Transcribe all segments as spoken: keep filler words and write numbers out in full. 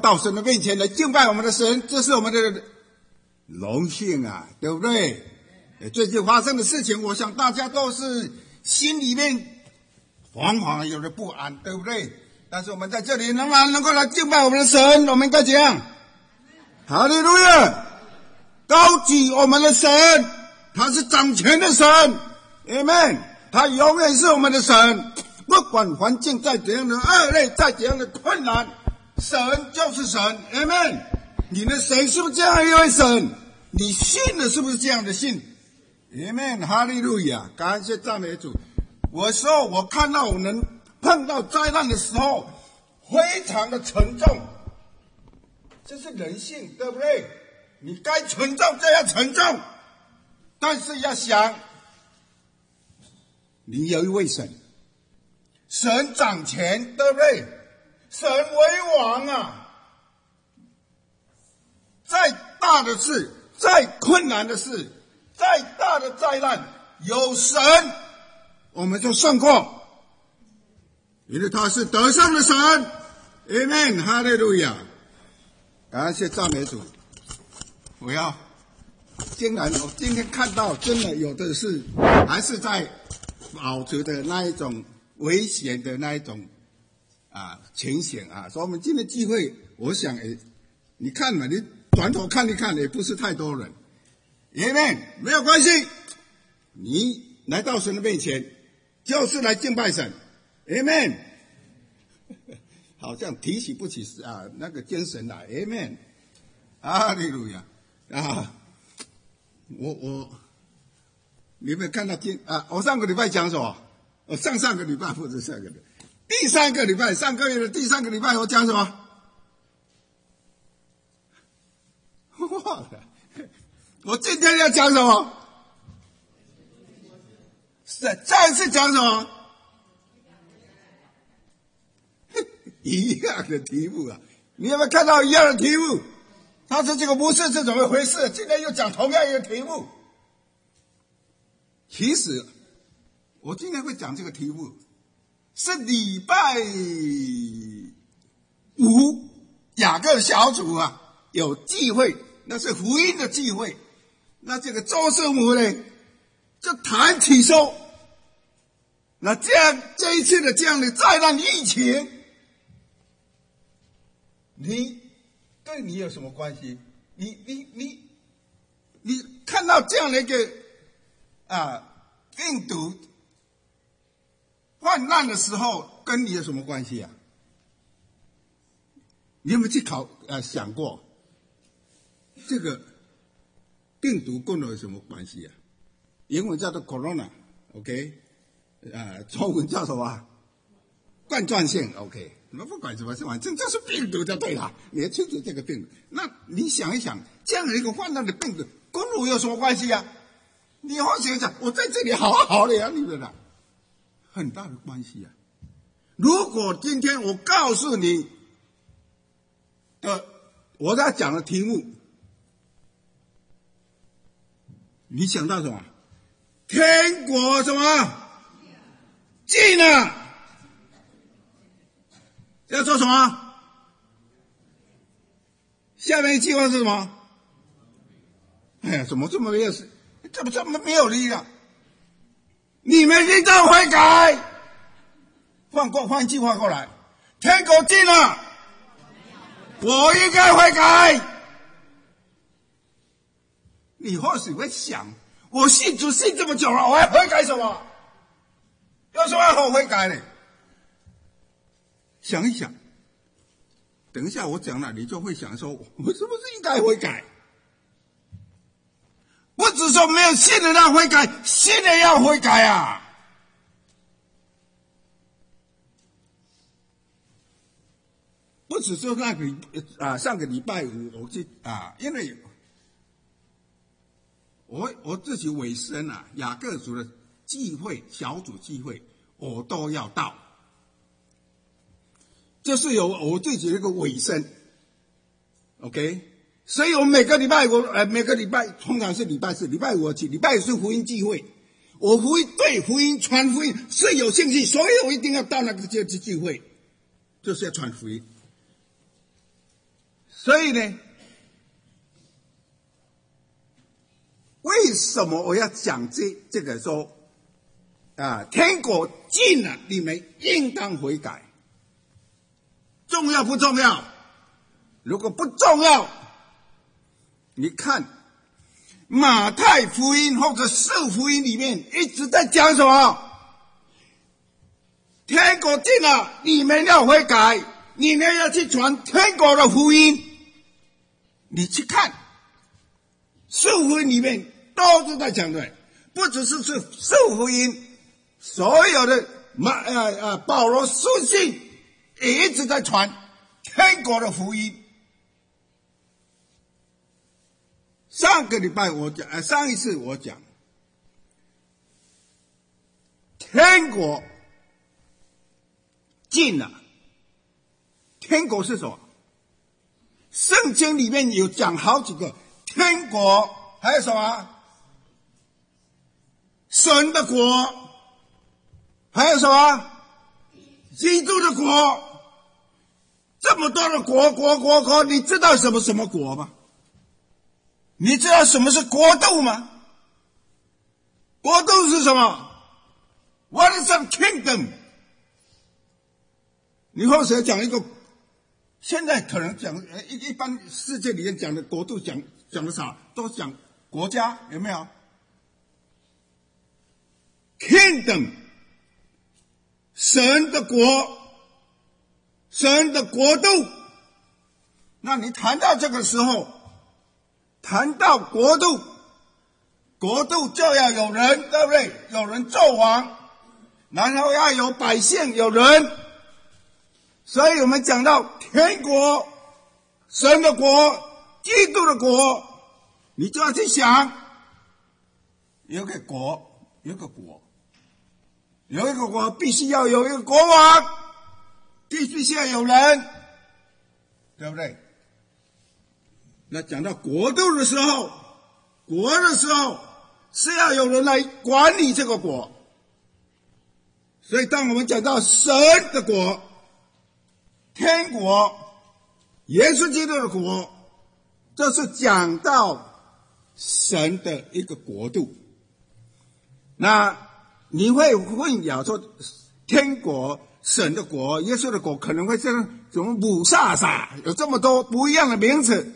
到神的面前来敬拜我们的神，这是我们的荣幸啊，对不对？最近发生的事情，我想大家都是心里面惶惶有点不安，对不对？但是我们在这里能能够来敬拜我们的神，我们应该怎样？哈利路亚！高举我们的神，他是掌权的神 ，Amen。他永远是我们的神，不管环境再怎样的恶劣，再怎样的困难，神就是神 ，Amen。你的神是不是这样一位神？你信的是不是这样的信 ？Amen， 哈利路亚！感谢赞美主。我说我看到我们碰到灾难的时候，非常的沉重，这是人性，对不对？你该沉重就要沉重，但是要想，你有一位神，神掌权，对不对？神为王啊！再大的事，再困难的事，再大的灾难，有神，我们就胜过，因为他是得胜的神。Amen， 哈利路亚！感谢赞美主。我要，竟然我今天看到，真的有的是还是在保持的那一种危险的那一种啊情形啊，所以我们今天聚会，我想诶，你看嘛，你转头看一看，也不是太多人 ，Amen， 没有关系，你来到神的面前，就是来敬拜神 ，Amen， 好像提起不起啊那个精神来 ，Amen， 哈利路亚。啊，我我，你有没有看到今啊？我上个礼拜讲什么？我上上个礼拜或者上个礼拜，第三个礼拜，上个月的第三个礼拜我讲什么？忘了。我今天要讲什么？是再次讲什么？一样的题目啊！你有没有看到一样的题目？他说这个不是是怎么回事？今天又讲同样一个题目。其实我今天会讲这个题目，是礼拜五雅各小组啊有聚会，那是福音的聚会。那这个周师母呢，就谈起说，那这样这一次的这样的灾难疫情，你对你有什么关系？你你你你看到这样的一个啊病毒泛滥的时候，跟你有什么关系啊？你有没有去考呃想过，这个病毒跟我有什么关系啊？英文叫做 corona，OK， 呃，中文叫什么？冠状性 ，OK。那不管什么，反正就是病毒就对了。你要清楚这个病毒，那你想一想，这样的一个泛滥的病毒跟我有什么关系啊？你好想一想，我在这里好好的呀，你们啊，很大的关系啊。如果今天我告诉你的我在讲的题目，你想到什么？天国什么近了？要做什么？下面一句话是什么？哎呀，怎么这么没有？怎么这么没有力量？你们应当悔改。换过换句话过来，天国近了，我应该悔改。你或许会想，我信主信这么久了，我还悔改什么？有什么好悔改的？想一想，等一下我讲了，你就会想说，我是不是应该悔改？不只说没有信的要悔改，信的要悔改啊！不只说那个啊，上个礼拜五我去啊，因为我我自己委身啊，雅各族的聚会小组聚会，我都要到。就是有我自己的一个委身 ，OK， 所以我每个礼拜我呃每个礼拜通常是礼拜四、礼拜五我去，礼拜五是福音聚会，我福音对福音传福音是有兴趣，所以我一定要到那个这次聚会，就是要传福音。 所以呢，为什么我要讲这这个说啊，天国近了，你们应当悔改？重要不重要？如果不重要，你看马太福音或者四福音里面一直在讲什么？天国近了，你们要悔改，你们要去传天国的福音。你去看四福音里面都是在讲的，不只是是四福音，所有的马呃呃保罗书信也一直在传天国的福音。上个礼拜我讲，呃，上一次我讲，天国近了。天国是什么？圣经里面有讲好几个天国，还有什么？神的国，还有什么？基督的国。这么多的国国国国，你知道什么什么国吗？你知道什么是国度吗？国度是什么？ What is a kingdom？ 你或者讲一个，现在可能讲一一般世界里面讲的国度讲讲的啥？都讲国家，有没有 ？Kingdom， 神的国，神的国度。那你谈到这个时候，谈到国度，国度就要有人，对不对？有人做王，然后要有百姓，有人。所以我们讲到天国，神的国，基督的国，你就要去想，有个国，有个国，有一个国必须要有一个国王，必须要有人，对不对？那讲到国度的时候，国的时候是要有人来管理这个国。所以当我们讲到神的国，天国，耶稣基督的国，这是讲到神的一个国度。那你会混淆说天国、神的国、耶稣的国可能会这样怎么母萨萨，有这么多不一样的名词。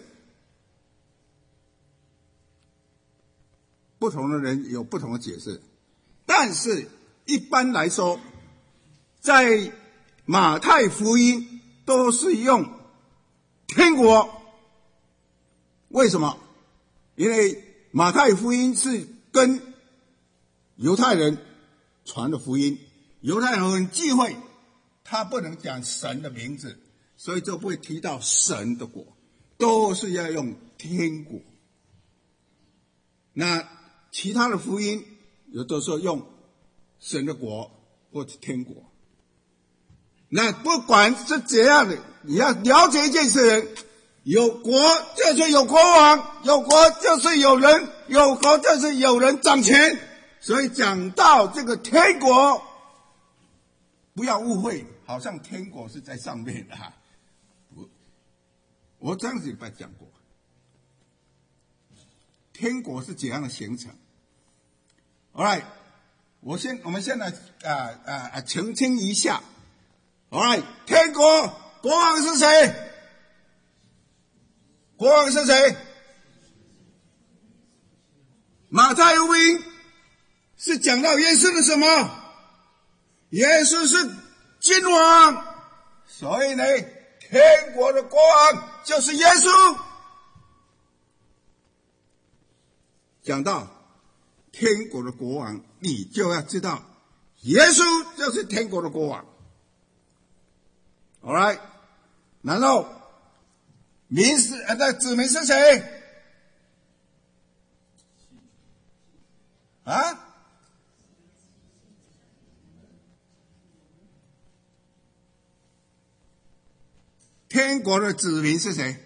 不同的人有不同的解释，但是一般来说，在马太福音都是用天国。为什么？因为马太福音是跟犹太人传的福音，犹太人很忌讳，他不能讲神的名字，所以就不会提到神的国，都是要用天国。那其他的福音有的时候用神的国或者天国。那不管是怎样的，你要了解一件事，有国就是有国王，有国就是有人，有国就是有人掌权。所以讲到这个天国，不要误会，好像天国是在上面的哈。我我上次礼拜讲过，天国是怎样的形成。All right， 我先我们先来啊啊啊澄清一下。All right， 天国国王是谁？国王是谁？马太福音是讲到耶稣的什么？耶稣是君王，所以呢，天国的国王就是耶稣。讲到天国的国王，你就要知道，耶稣就是天国的国王。All right， 然后民是呃，那子民是谁？啊？天国的子民是谁？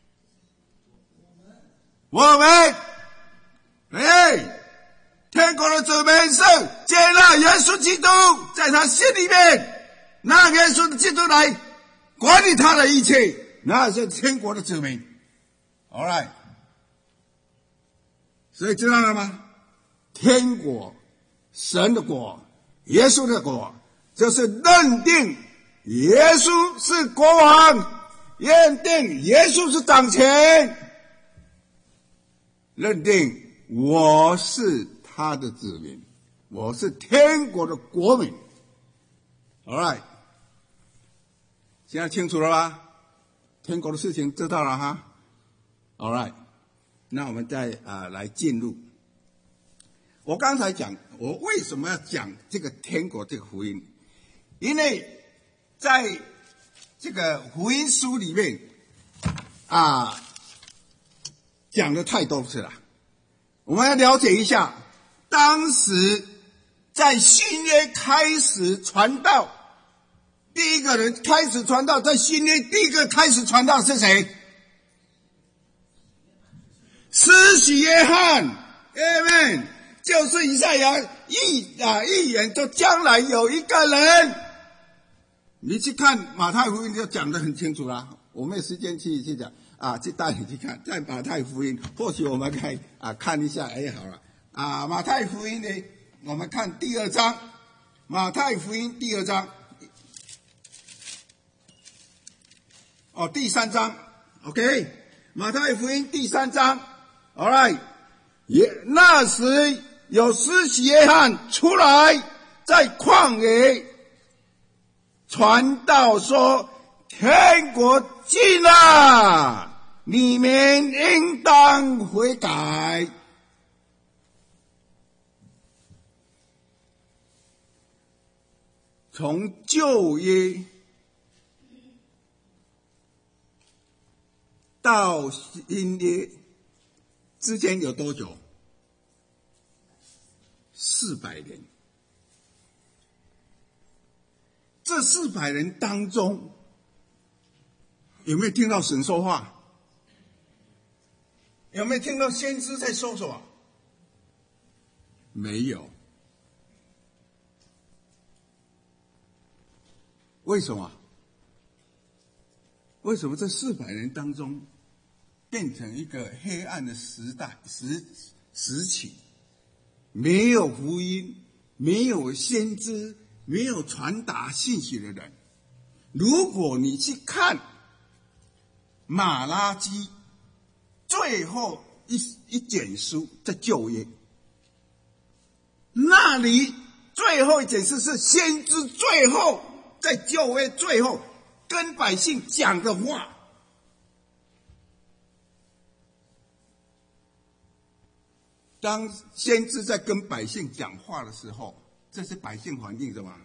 我们。哎，天国的子民是接纳耶稣基督，在他心里面，让耶稣基督来管理他的一切。 那是天国的子民。All right， 所以知道了吗？天国，神的国，耶稣的国，就是认定耶稣是国王，认定耶稣是掌权，认定我是他的子民，我是天国的国民。All right， 现在清楚了吧？天国的事情知道了哈。All right， 那我们再啊、呃、来进入。我刚才讲，我为什么要讲这个天国这个福音？因为在这个福音书里面啊，讲的太多次了。我们要了解一下，当时在新约开始传道，第一个人开始传道，在新约第一个开始传道是谁？施洗约翰 ，Amen， 就是以赛亚预啊预言，就将来有一个人，你去看马太福音就讲得很清楚了。我没有时间去去讲啊，去带你去看，在马太福音，或许我们可以啊看一下，哎，好了啊，马太福音呢，我们看第二章，马太福音第二章，哦，第三章 ，OK， 马太福音第三章。All right， 也那时有施洗约翰出来，在旷野传道说：“天国近了，你们应当悔改。”从旧约到新约之间有多久？四百年。这四百年当中，有没有听到神说话？有没有听到先知在说什么？没有。为什么？为什么这四百年当中变成一个黑暗的时代时时期，没有福音，没有先知，没有传达信息的人？如果你去看马拉基最后一一卷书在旧约，那里最后一卷书是先知最后在旧约最后跟百姓讲的话。当先知在跟百姓讲话的时候，这是百姓环境什么？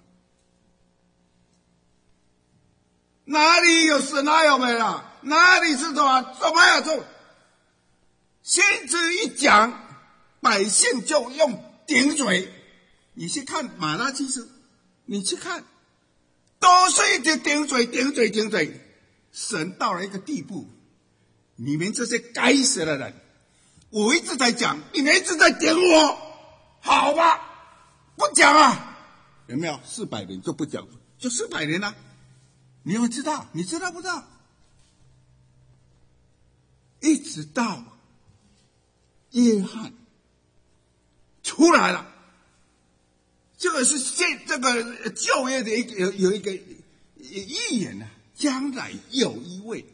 哪里有神哪有美了？哪里是什么？怎么样做？先知一讲，百姓就用顶嘴。你去看马拉基书，你去看，都是一直顶嘴、顶嘴、顶嘴。神到了一个地步，你们这些该死的人！我一直在讲，你们一直在点我，好吧？不讲啊，有没有？四百年就不讲，就四百年了。你有没有知道？你知道不知道？一直到约翰出来了，这个是现这个旧约的一个有有一个预言啊，将来有一位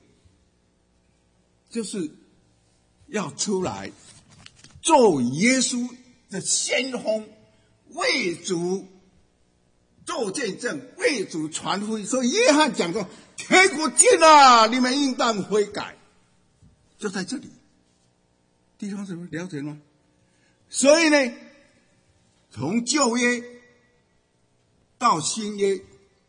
就是要出来做耶稣的先锋，为主做见证，为主传福音。所以约翰讲说：“天国近了，你们应当悔改。”就在这里，弟兄姊妹了解吗？所以呢，从旧约到新约，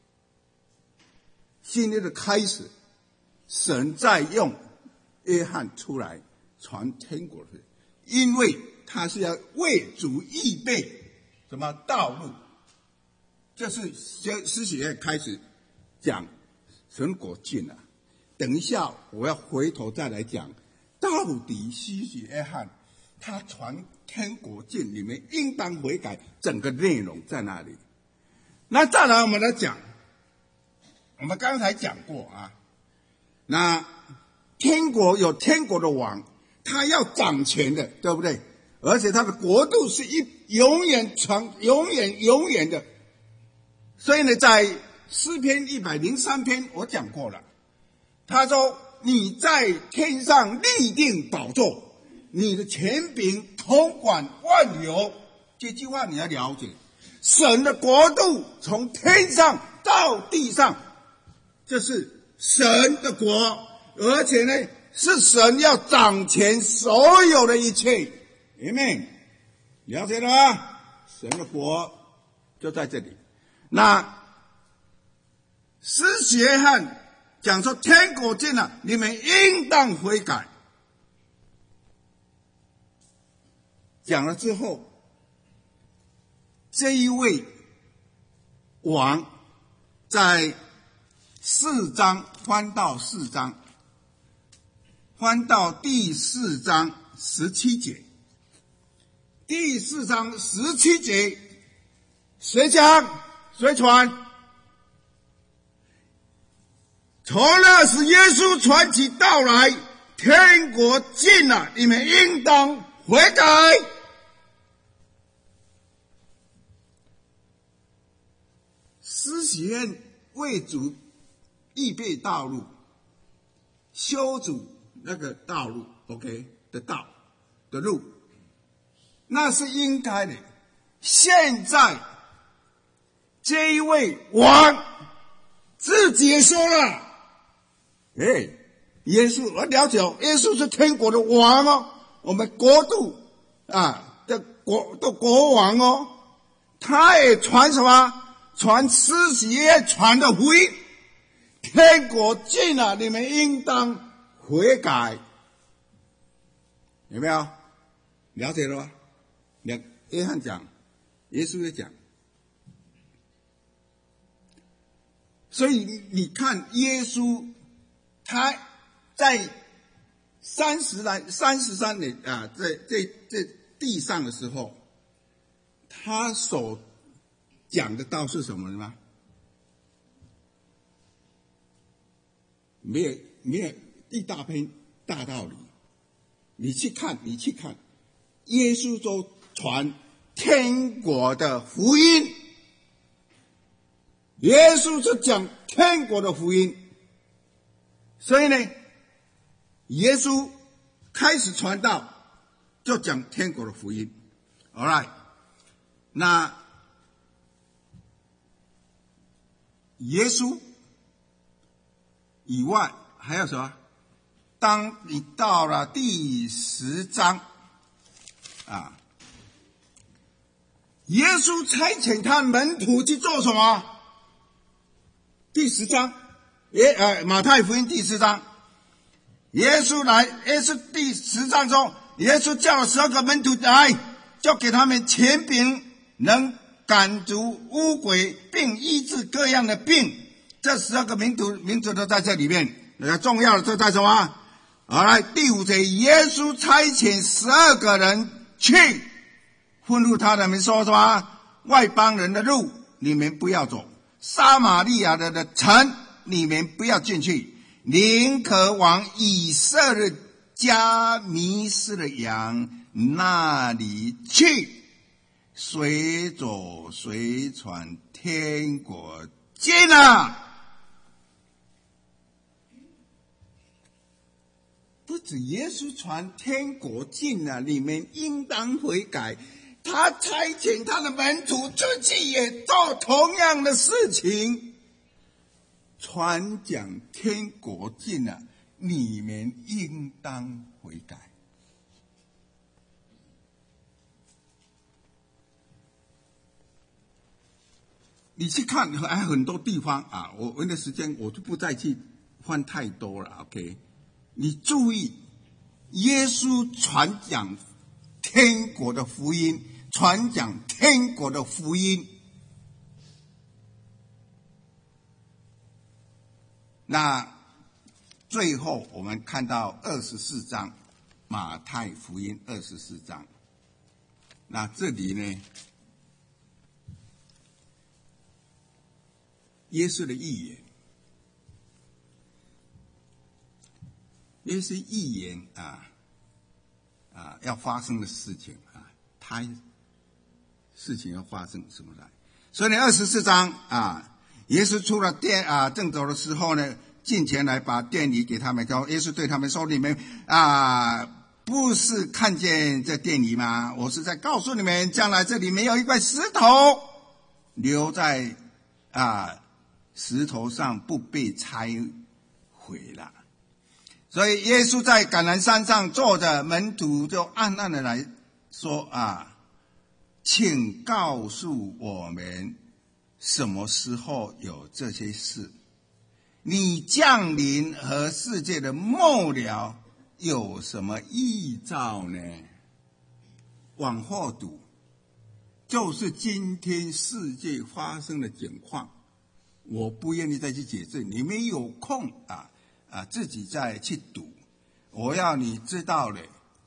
新约的开始，神在用约翰出来传天国的，因为他是要为主预备什么道路。这是施洗约翰开始讲神国近了。等一下我要回头再来讲，到底施洗约翰他传天国近，你们应当悔改，整个内容在哪里？那再来我们来讲，我们刚才讲过啊， 那天国有天国的王，他要掌权的，对不对？而且他的国度是一永远长、永远永远的。所以呢，在诗篇一百零三篇我讲过了，他说你在天上立定宝座，你的权柄统管万有。这句话你要了解，神的国度从天上到地上，这是神的国，而且呢是神要掌权所有的一切。Amen， 了解了吗？神的国就在这里。那施洗约翰讲说天国近了，你们应当悔改。讲了之后，这一位王在四章翻到四章，翻到第四章十七节。第四章十七节，谁讲？谁传？从那时耶稣传起道来，天国近了，你们应当悔改。施洗约翰为主预备道路，修主那个道路 ，OK 的道的路，那是应该的。现在这一位王自己也说了，哎，耶稣我了解，耶稣是天国的王哦，我们国度啊的国的国王哦，他也传什么？传施洗约翰传的福音，天国近了，你们应当悔改。有没有了解了吗？约翰讲，耶稣也讲。所以你看耶稣他在三十来三十三年啊，在这这地上的时候，他所讲的道是什么吗？没有没有一大篇大道理。你去看，你去看，耶稣就传天国的福音。耶稣是讲天国的福音，所以呢，耶稣开始传道就讲天国的福音。All right， 那耶稣以外还有什么？当你到了第十章啊，耶稣差遣他门徒去做什么？第十章，耶呃马太福音第十章，耶稣来，耶稣第十章中，耶稣叫了十二个门徒来，就给他们权柄，能赶逐污鬼，并医治各样的病。这十二个名徒名字都在这里面。那个重要的这在什么？好，来第五节，耶稣差遣十二个人去，吩咐他们说什么？外邦人的路你们不要走，撒玛利亚人的城你们不要进去，宁可往以色列家迷失的羊那里去。随走随传，天国近了。不止耶稣传天国近了，你们应当悔改。他差遣他的门徒出去也做同样的事情，传讲天国近了，你们应当悔改。你去看还有很多地方啊，我为了时间我就不再去翻太多了 OK， 你注意耶稣传讲天国的福音，传讲天国的福音。那最后我们看到二十四章，马太福音二十四章。那这里呢，耶稣的预言， 也是预言啊啊要发生的事情啊，他事情要发生什么来？所以呢，二十四章啊，耶稣出了殿啊，正走的时候呢，进前来把殿里给他们。耶稣对他们说：“你们啊，不是看见这殿里吗？我是在告诉你们，将来这里没有一块石头留在啊石头上不被拆毁了。”所以耶稣在橄榄山上坐着，门徒就暗暗的来说啊，请告诉我们什么时候有这些事？你降临和世界的末了有什么预兆呢？往后读，就是今天世界发生的景况，我不愿意再去解释，你们有空啊啊自己再去读。我要你知道了，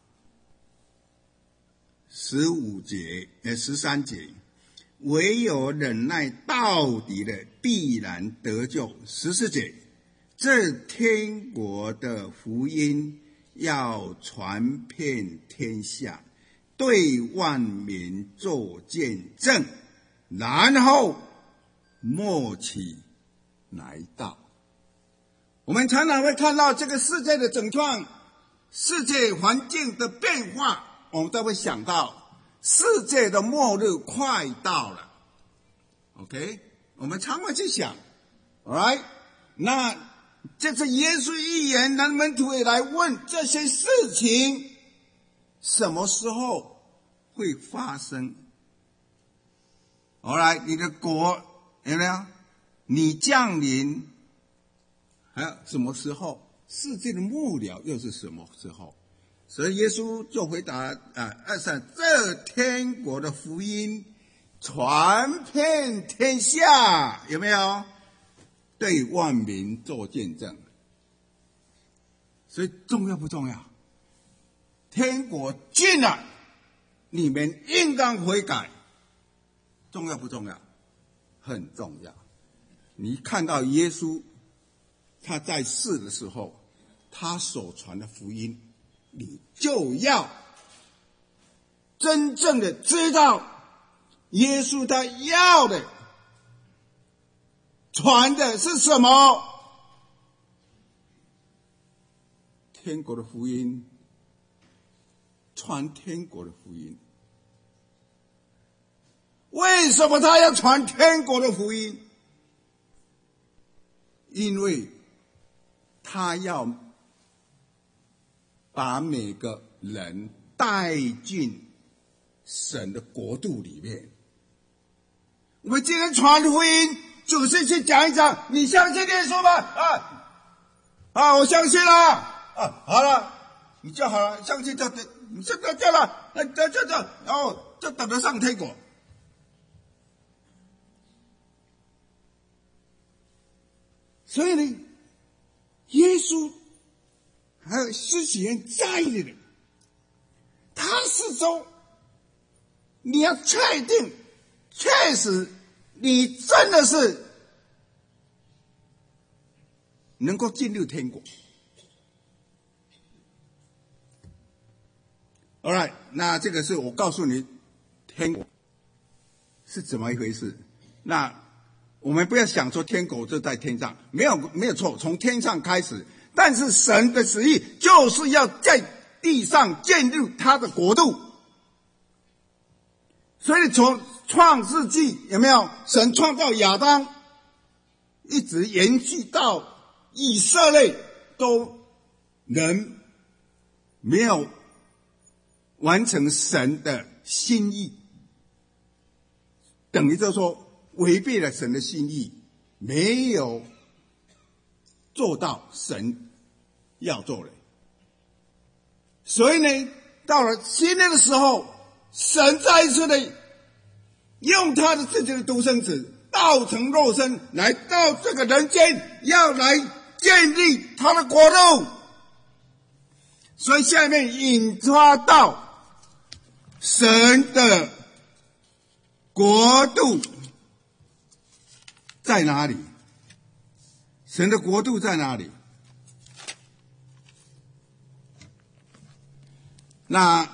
十五节呃十三节，唯有忍耐到底的必然得救。十四节，这天国的福音要传遍天下，对万民做见证，然后末期来到。我们常常会看到这个世界的整状，世界环境的变化，我们都会想到世界的末日快到了。 OK， 我们常会去想 Alright， 那这次耶稣预言，那门徒也来问这些事情什么时候会发生。 Alright， 你的国有没有？你降临还有什么时候？世界的末了又是什么时候？所以耶稣就回答啊，二三，这天国的福音传遍天下，有没有？对万民做见证。所以重要不重要？天国近了，你们应当悔改。重要不重要？很重要。你看到耶稣他在世的时候，他所传的福音，你就要真正的知道耶稣他要的传的是什么。天国的福音，传天国的福音。为什么他要传天国的福音？因为他要把每个人带进神的国度里面。我们今天传福音，就是去讲一讲，你相信耶稣吗？啊啊，我相信了啊，好了，你就好了，相信就对，你现在这了，那这这这，然后就等得上天国。所以呢，耶稣还有施洗人在意的人，他是说，你要确定，确实你真的是能够进入天国。Alright， 那这个是我告诉你，天国是怎么一回事。那我们不要想说天国就在天上，没有没有错，从天上开始。但是神的旨意就是要在地上建立他的国度。所以从创世纪有没有？神创造亚当，一直延续到以色列，都人没有完成神的心意，等于就是说违背了神的心意，没有做到神要做的。所以呢，到了新约的时候，神再一次的用他的自己的独生子道成肉身来到这个人间，要来建立他的国度。所以下面引发到神的国度在哪里？神的国度在哪里？ 那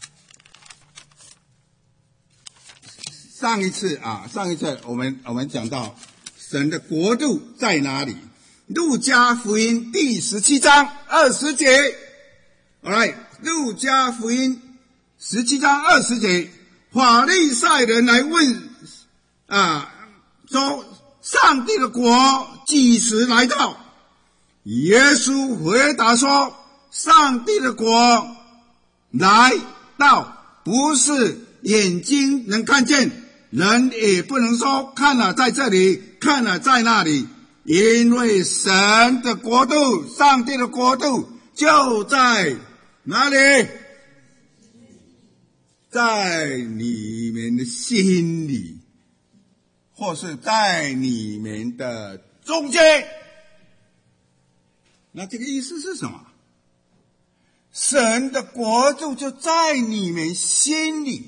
上一次啊，上一次我们我们讲到神的国度在哪里？路加福音第十七章二十节，来，路加福音十七章二十节，法利赛人来问啊，说上帝的国几时来到？耶稣回答说，上帝的国来到，不是眼睛能看见，人也不能说看了在这里，看了在那里，因为神的国度，上帝的国度就在哪里？在你们的心里，或是在你们的中间。那这个意思是什么？神的国度就在你们心里。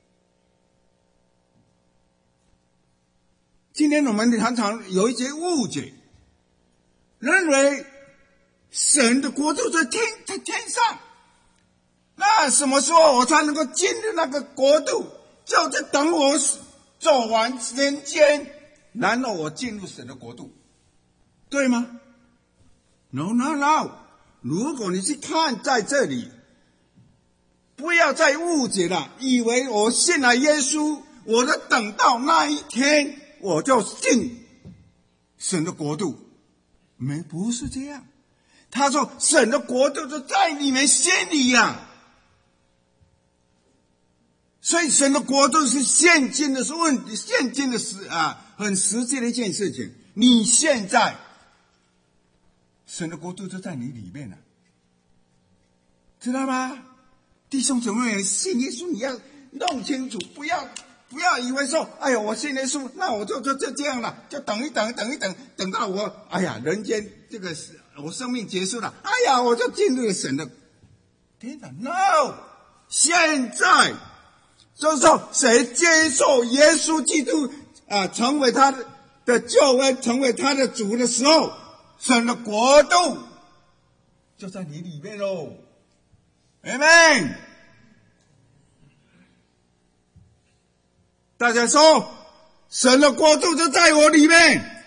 今天我们常常有一些误解，认为神的国度在天，在天上。那什么时候我才能够进入那个国度？就是等我走完人间，然后我进入神的国度，对吗？ No, no, no. 如果你去看在这里，不要再误解了，以为我信了耶稣，我就等到那一天我就进神的国度。没，不是这样。他说神的国度就在你们心里呀、啊。所以神的国度是现今的问题，现今的实啊，很实际的一件事情。你现在神的国度就在你里面了，知道吗？弟兄姊妹，信耶稣你要弄清楚，不要不要以为说，哎呀，我信耶稣，那我就就就这样了，就等一等，等一等，等到我，哎呀，人间这个我生命结束了，哎呀，我就进入了神的天堂。No， 现在就是说，谁接受耶稣基督啊，成为他的的救恩，成为他的主的时候，神的国度就在你里面喽。Amen。大家说，神的国度就在我里面，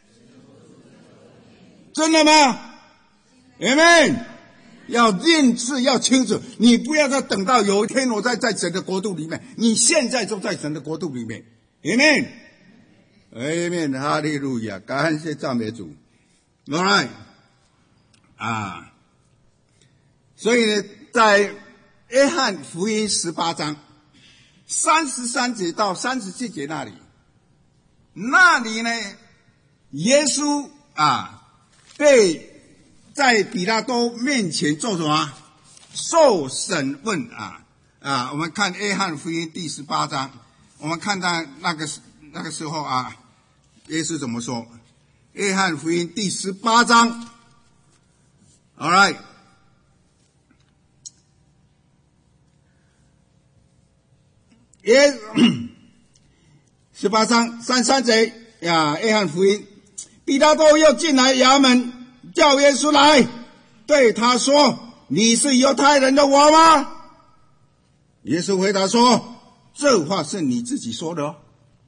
真的吗 ？Amen。要认识，要清楚，你不要再等到有一天我在在神的国度里面，你现在就在神的国度里面。Amen。Amen。哈利路亚，感谢赞美主。All right。啊，所以呢，在约翰福音十八章三十三节到三十七节那里，那里呢，耶稣啊被在比拉多面前做什么？受审问啊啊！我们看约翰福音第十八章，我们看到那个那个时候啊，耶稣怎么说？约翰福音第十八章 ，All right。耶，十八章三三节呀，约翰福音，比拉多又进来衙门，叫耶稣来，对他说：“你是犹太人的王吗？”耶稣回答说：“这话是你自己说的哦。”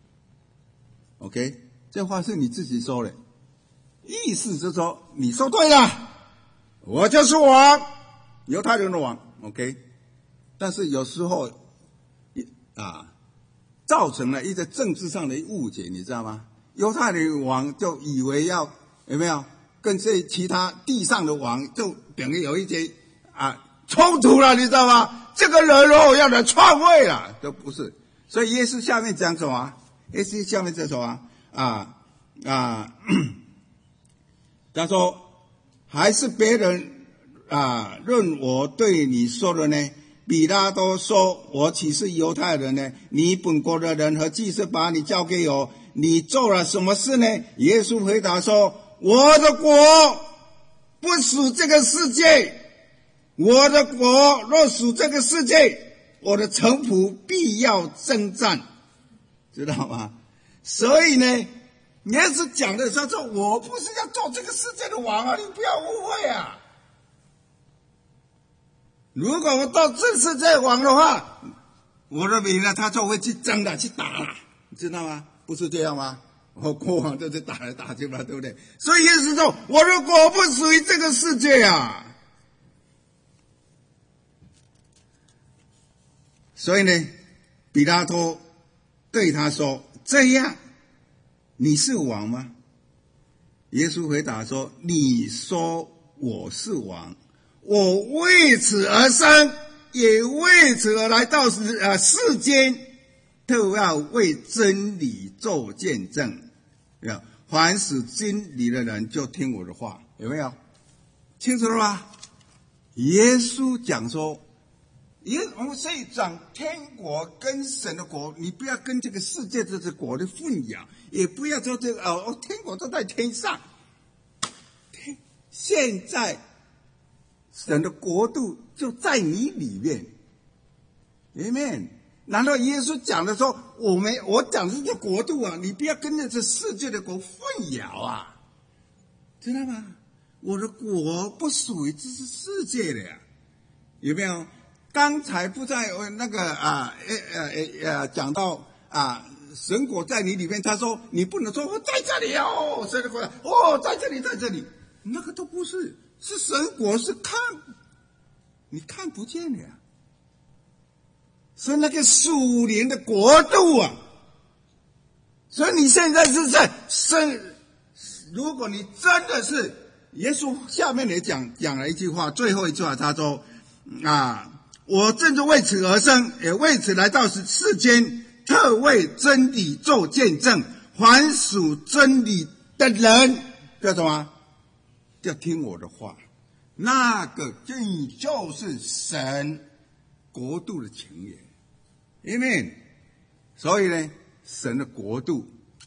OK， 这话是你自己说的，意思是说你说对了，我就是王，犹太人的王。OK， 但是有时候。啊，造成了一个政治上的误解，你知道吗？犹太人王就以为要有没有跟这其他地上的王就等于有一些啊冲突了，你知道吗？这个人哦要来篡位了，都不是。所以耶稣下面讲什么？耶稣下面讲什么？啊啊，他说还是别人啊论我对你说的呢？比拉多说：“我岂是犹太人呢？你本国的人和祭司把你交给我，你做了什么事呢？”耶稣回答说：“我的国不属这个世界，我的国若属这个世界，我的臣仆必要征战，知道吗？”所以呢，耶稣讲的时候说：“我不是要做这个世界的王啊，你不要误会啊。” 如果我到这世界王的话，我的名呢，他就会去争了，去打了，你知道吗？不是这样吗？我国王就是打来打去嘛，对不对？所以耶稣说，我的国不属于这个世界啊。所以呢，比拉多对他说，这样你是王吗？耶稣回答说，你说我是王，我为此而生，也为此而来到世呃世间，特要为真理做见证。有，凡是真理的人就听我的话，有没有？清楚了吗？耶稣讲说，耶，所以讲天国跟神的国，你不要跟这个世界这个国的混淆，也不要说这个哦，天国都在天上。天，现在神的国度就在你里面 ，Amen。难道耶稣讲的说，我们我讲的是这国度啊，你不要跟着这世界的国混淆啊，知道吗？我的国不属于这是世界的呀，有没有？刚才不在那个啊呃呃呃讲到啊神国在你里面，他说你不能说我在这里哦，神的国哦在这里在这里，那个都不是，是神国是看你看不见的呀。是那个属灵的国度啊，所以你现在是在生。如果你真的是耶稣下面也讲讲了一句话，最后一句话他说啊，我正是为此而生，也为此来到世间，特为真理做见证。凡属真理的人，叫什么？要听我的话，那个你就是神国度的情缘。Amen。所以呢，神的国度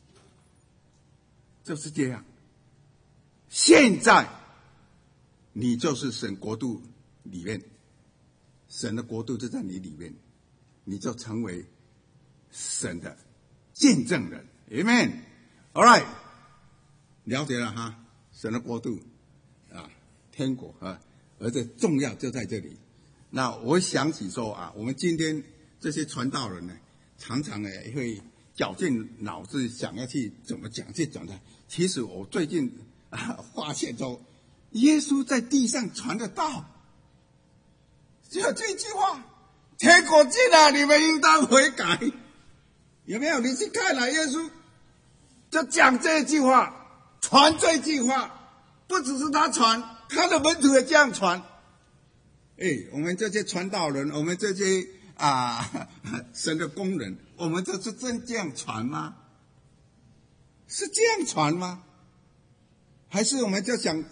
就是这样。现在你就是神国度里面，神的国度就在你里面，你就成为神的见证人。Amen。All right， 了解了哈，神的国度啊，天国啊，而且重要就在这里。那我想起说啊，我们今天这些传道人呢，常常呢会绞尽脑汁想要去怎么讲去讲的。其实我最近啊发现说，耶稣在地上传的道，只有这句话：天国近了，你们应当悔改。有没有？你去看了，耶稣就讲这句话，传这句话，不只是他传，他的门徒也这样传。哎，我们这些传道人，我们这些啊神的工人，我们这是真这样传吗？是这样传吗？还是我们就想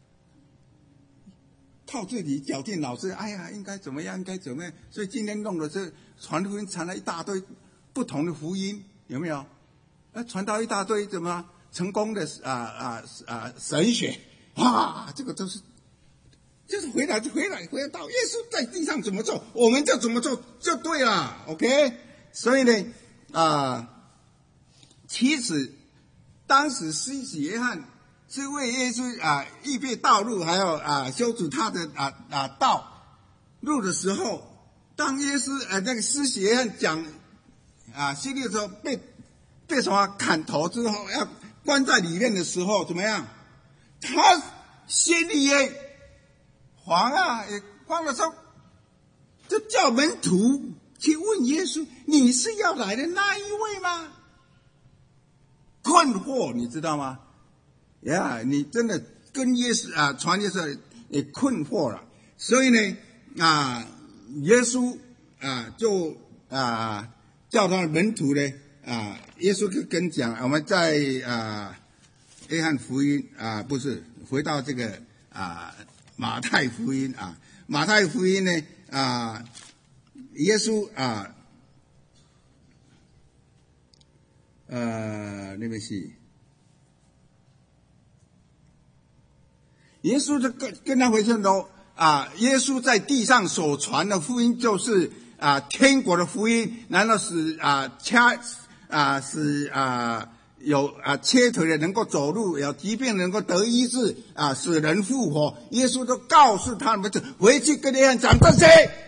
靠自己绞尽脑汁？哎呀，应该怎么样？应该怎么样？所以今天弄的是传福音，传了一大堆不同的福音，有没有？啊，传到一大堆怎么成功的啊啊啊神学啊，这个都是。就是回来就回来回来到耶稣在地上怎么做，我们就怎么做就对了 ，OK？ 所以呢，啊、呃，其实当时施洗约翰是为耶稣啊预备道路，还有啊修筑他的啊啊道路的时候，当耶稣呃那个施洗约翰讲啊洗礼的时候，被被什么砍头之后要关在里面的时候，怎么样？他心里也。黄啊，也慌了，说就叫门徒去问耶稣：“你是要来的那一位吗？”困惑，你知道吗？呀、yeah, ，你真的跟耶稣啊传耶稣也困惑了。所以呢，啊，耶稣啊就啊叫他的门徒呢啊，耶稣就跟讲，我们在啊约翰福音啊不是回到这个啊。马太福音啊，马太福音呢啊，耶稣啊，呃，那边是耶稣就跟跟他回信说啊，耶稣在地上所传的福音就是啊天国的福音，难道是啊掐啊是啊有啊瘸腿的能够走路，有疾病能够得医治啊，使人复活。耶稣都告诉他们，回去跟约翰讲这些。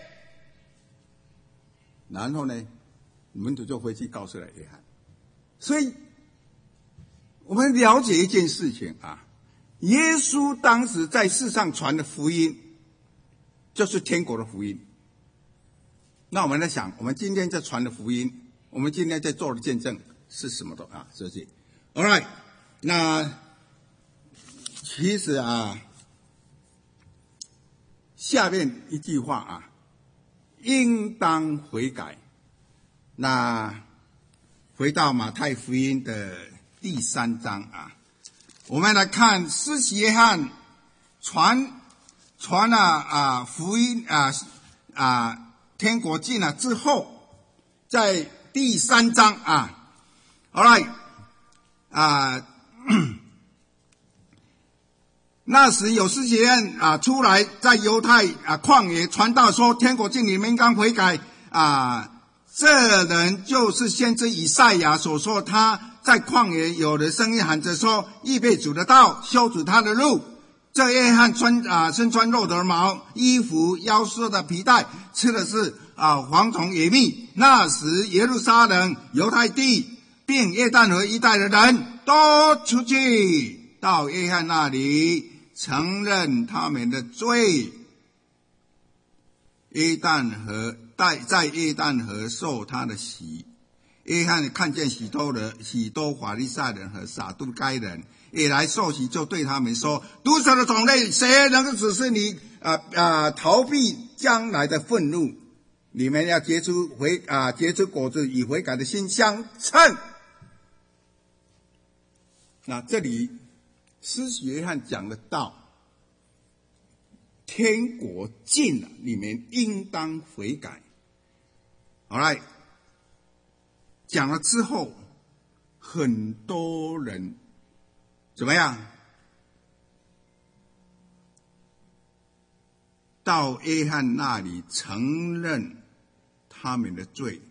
然后呢，门徒就回去告诉了约翰。所以我们了解一件事情啊，耶稣当时在世上传的福音就是天国的福音。那我们在想，我们今天在传的福音，我们今天在做的见证是什么的啊？是不是 ？All right， 那其实啊，下面一句话啊，应当悔改。那回到马太福音的第三章啊，我们来看施洗约翰传传了啊福音啊啊天国近了之后，在第三章啊 ，all right 啊，那时有施洗约翰啊出来，在犹太啊旷野传道说，天国近，你们应当悔改啊。这人就是先知以赛亚所说，他在旷野有的声音喊着说，预备主的道，修主他的路。这约翰穿啊身穿肉的毛衣服，腰束的皮带，吃的是啊蝗虫野蜜。那时耶路撒冷、犹太地并约旦河一带的人都出去到约翰那里，承认他们的罪。约旦河在在约旦河受他的洗。约翰看见许多人许多法利赛人和撒都该人也来受洗，就对他们说，毒蛇的种类，谁能够指示你啊啊逃避将来的愤怒？你们要结出悔啊结出果子，与悔改的心相称。那这里施洗约翰讲的道，天国近了，你们应当悔改。好来，讲了之后，很多人怎么样？到约翰那里承认他们的罪，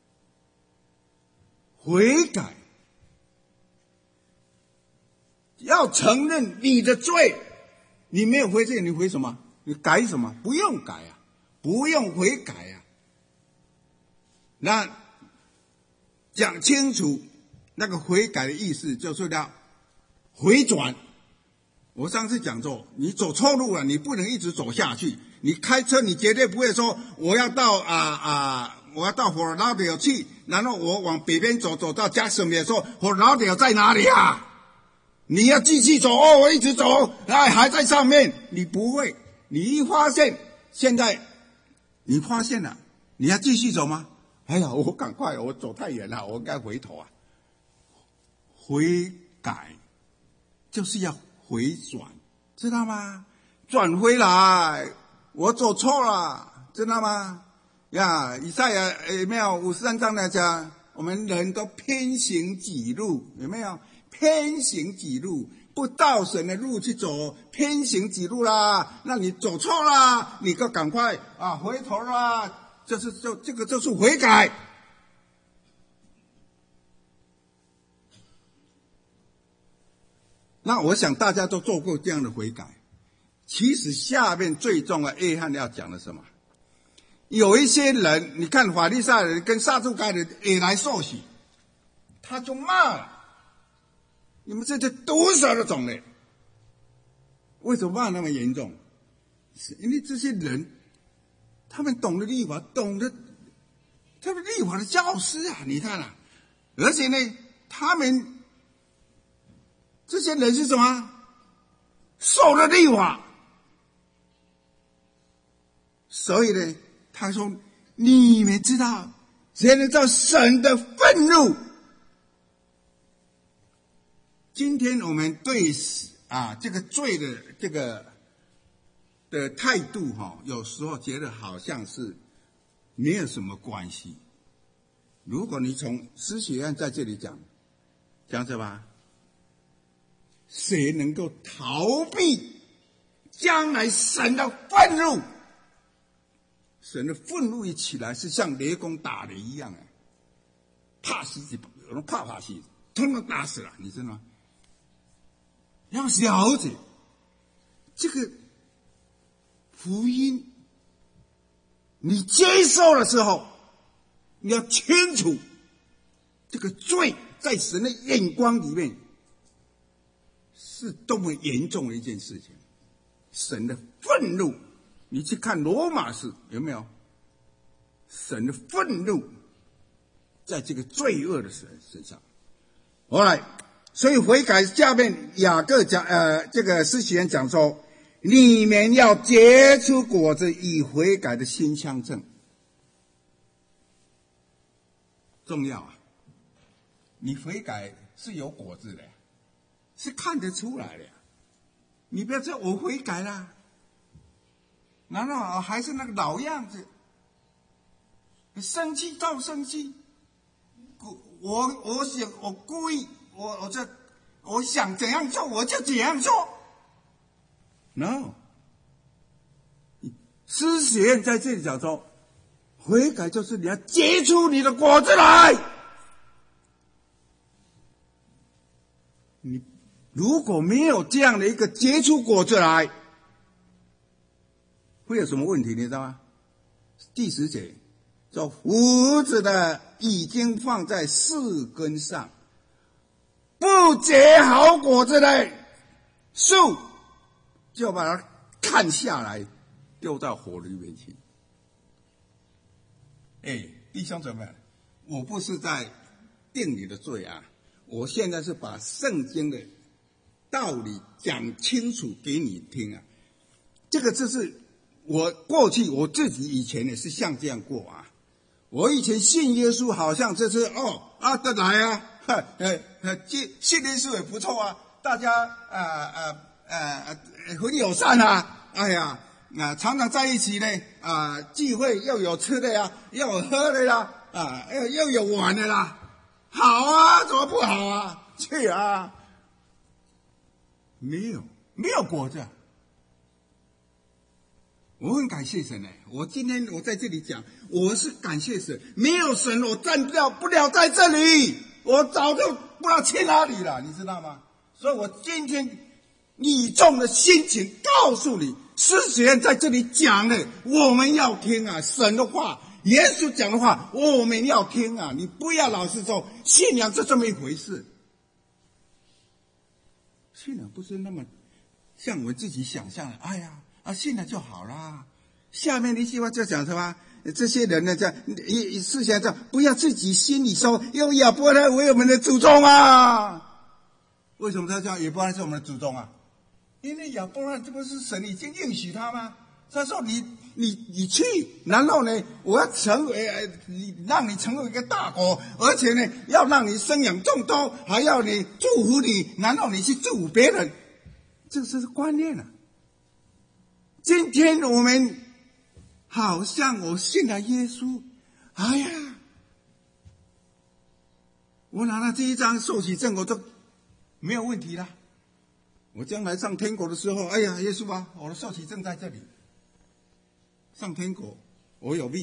悔改。要承认你的罪，你没有悔罪，你悔什么？你改什么？不用改啊，不用悔改啊。那讲清楚那个悔改的意思，就是要回转。我上次讲过，你走错路了，你不能一直走下去。你开车，你绝对不会说我要到啊啊，我要到佛罗拉德去，然后我往北边走，走到加什米尔说佛罗拉德在哪里啊？你要继续走哦，我一直走，哎，还在上面。你不会，你一发现现在你发现了，你要继续走吗？哎呀，我赶快，我走太远了，我该回头啊。悔改就是要回转，知道吗？转回来，我走错了，知道吗？呀，以赛亚有没有五十三章来讲，我们人都偏行己路，有没有？偏行己路，不照神的路去走，偏行己路啦，那你走错啦，你就赶快啊回头啦。这是就这个就是悔改。那我想大家都做过这样的悔改。其实下面最重要，约翰要讲的什么？有一些人，你看法利赛人跟撒都该人也来受洗，他就骂了，你们这些毒蛇的种类。为什么骂那么严重？是因为这些人他们懂得律法，懂得他们律法的教师啊，你看啊，而且呢，他们这些人是什么？受了律法，所以呢，他说：“你们知道，谁能造神的愤怒？”今天我们对啊这个罪的这个的态度哈、哦，有时候觉得好像是没有什么关系。如果你从施洗约翰在这里讲，讲什么？谁能够逃避将来神的愤怒？神的愤怒一起来，是像雷公打雷一样啊，怕死就有人怕怕死。 通通打死了，你知道吗？要了解这个福音，你接受的时候，你要清楚这个罪在神的眼光里面是多么严重的一件事情。神的愤怒，你去看罗马书有没有？神的愤怒在这个罪恶的人身上。后来，所以悔改下面雅各讲，呃，这个施洗人讲说，你们要结出果子，以悔改的心相称。重要啊！你悔改是有果子的，是看得出来的。你不要说我悔改了，难道还是那个老样子？生气照生气，我我想我故意，我我这我想怎样做我就怎样做。No， 施洗人在这里讲说，悔改就是你要结出你的果子来。你如果没有这样的一个结出果子来，会有什么问题？你知道吗？第十节说，胡子的已经放在四根上，不结好果子的树，就把它砍下来，丢到火里面去。哎，弟兄姊妹，我不是在定你的罪啊，我现在是把圣经的道理讲清楚给你听啊。这个就是我过去我自己以前也是像这样过啊。我以前信耶稣，好像这是哦啊的来啊，呃呃，信信耶稣也不错啊，大家呃呃呃很友善啊，哎呀啊常常在一起呢啊，聚会又有吃的呀，又有喝的呀，啊又又有玩的啦，好啊，怎么不好啊？去啊，没有没有果子。我很感谢神呢，我今天我在这里讲，我是感谢神，没有神我站不了不了在这里，我早就不知道去哪里了，你知道吗？所以我今天语重的心情告诉你，施洗人在这里讲的，我们要听啊，神的话，耶稣讲的话，我们要听啊，你不要老是说信仰是这么一回事，信仰不是那么像我们自己想象的，哎呀啊，信了就好啦。下面一句话就讲什么？这些人呢，这一思想这不要自己心里说，用亚伯拉罕为我们的祖宗啊。为什么他讲亚伯拉罕是我们的祖宗啊？因为亚伯拉罕这不是神已经应许他吗？他说你你你去，然后呢，我要成为你，让你成为一个大国，而且呢，要让你生养众多，还要你祝福你，然后你去祝福别人，这是观念啊。今天我们好像我信了耶稣，哎呀，我拿了这一张受洗证，我就没有问题了。我将来上天国的时候，哎呀，耶稣啊，我的受洗证在这里。上天国，我有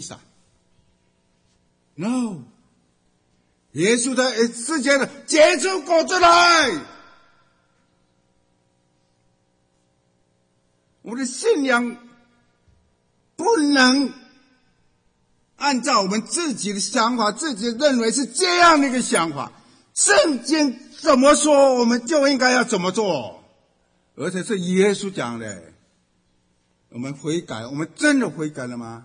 visa。No， 耶稣在世界的结出果子来。我的信仰不能按照我们自己的想法，自己认为是这样的一个想法。圣经怎么说，我们就应该要怎么做，而且是耶稣讲的。我们悔改，我们真的悔改了吗？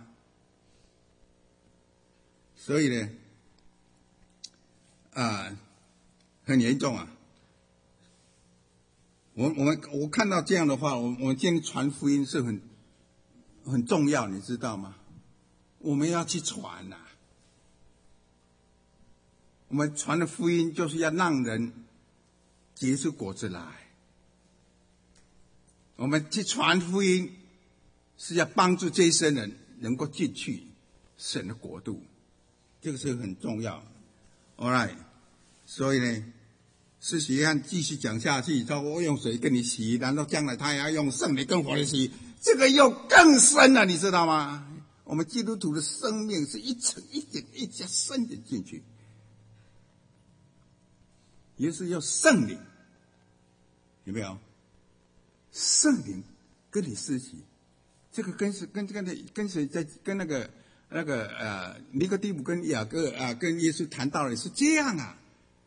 所以呢，啊，很严重啊。我我们我看到这样的话，我我们今天传福音是很很重要，你知道吗？我们要去传呐、啊，我们传的福音就是要让人结出果子来。我们去传福音是要帮助这些人能够进去神的国度，这个是很重要。All right， 所以呢。施洗约翰继续讲下去，说我用水跟你洗，然后将来他也要用圣灵跟火来洗，这个又更深了，你知道吗？我们基督徒的生命是一层一点一加深的进去。 也是要圣灵，有没有？圣灵跟你施洗，这个跟是跟跟跟谁在跟那个那个呃尼哥底母跟雅各啊、呃、跟耶稣谈道理是这样啊。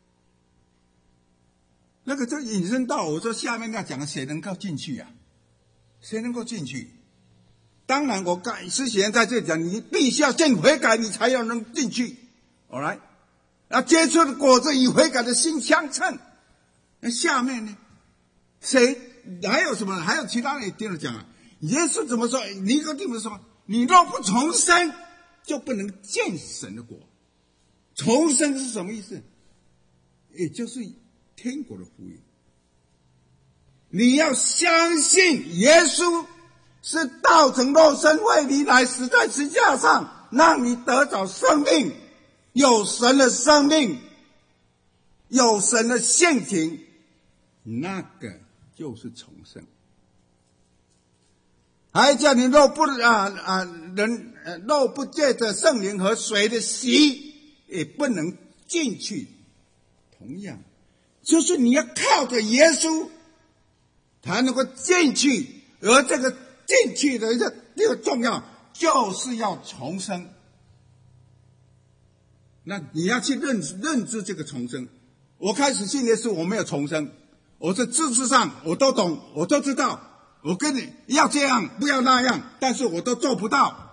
那个就引申到我说下面要讲的，谁能够进去啊？谁能够进去？当然，我刚之前在这里讲，你必须要先悔改，你才要能进去。All right， 那结出的果子与悔改的心相称。那下面呢？谁还有什么？还有其他人也听着讲啊。耶稣怎么说？尼哥底母说：“你若不重生，就不能见神的国。”重生是什么意思？也就是天国的福音。你要相信耶稣是道成肉身，为你来死在十字架上，让你得着生命，有神的生命，有神的性情，那个就是重生。还叫你若不啊啊人呃若不借着圣灵和水的洗，也不能进去。同样，就是你要靠着耶稣才能够进去，而这个进去的一个这个重要，就是要重生。那你要去认认知这个重生。我开始信耶稣，我没有重生，我在知识上我都懂，我都知道，我跟你要这样，不要那样，但是我都做不到。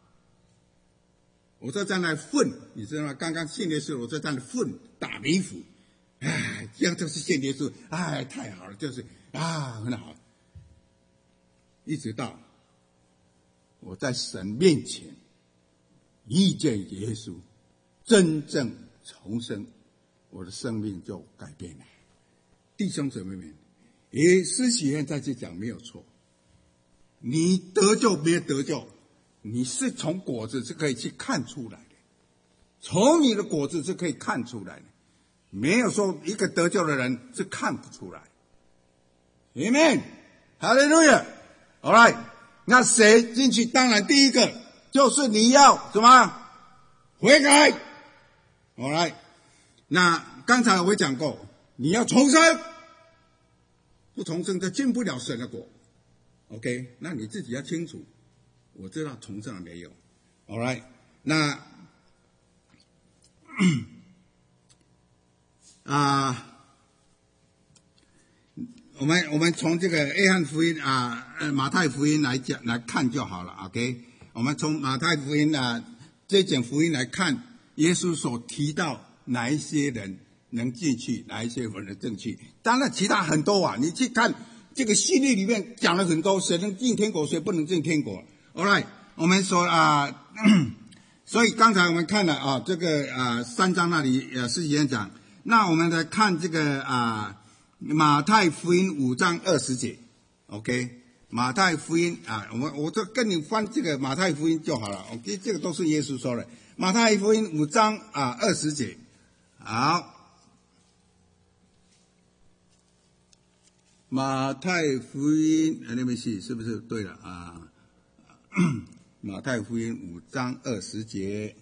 我就在那混，你知道吗？刚刚信耶稣，我就在那混打迷糊。哎，这样就是信耶稣，哎，太好了，就是啊，很好。一直到我在神面前遇见耶稣，真正重生，我的生命就改变了。弟兄姊妹们，也施洗约翰在这讲没有错，你得救没有得救，你是从果子是可以去看出来的，从你的果子是可以看出来的，没有说一个得救的人是看不出来。Amen， 哈利路亚。All right， 那谁进去？当然第一个就是你要什么？悔改。All right， 那刚才我讲过，你要重生，不重生就进不了神的国。OK， 那你自己要清楚。我知道重生了没有 ？All right， 那啊。我们我们从这个约翰福音啊、呃，马太福音来讲来看就好了 ，OK？ 我们从马太福音啊这卷福音来看，耶稣所提到哪一些人能进去，哪一些人能进去。当然，其他很多啊，你去看这个系列里面讲了很多，谁能进天国，谁不能进天国。All right， 我们说啊、呃，所以刚才我们看了啊，这个啊三章那里呃是这样讲，那我们来看这个啊。马太福音五章二十节 ，OK， 马太福音啊，我们我就跟你翻这个马太福音就好了 ，OK， 这个都是耶稣说的。马太福音五章啊二十节，好，马太福音，那边是是不是对了啊？马太福音五章二十节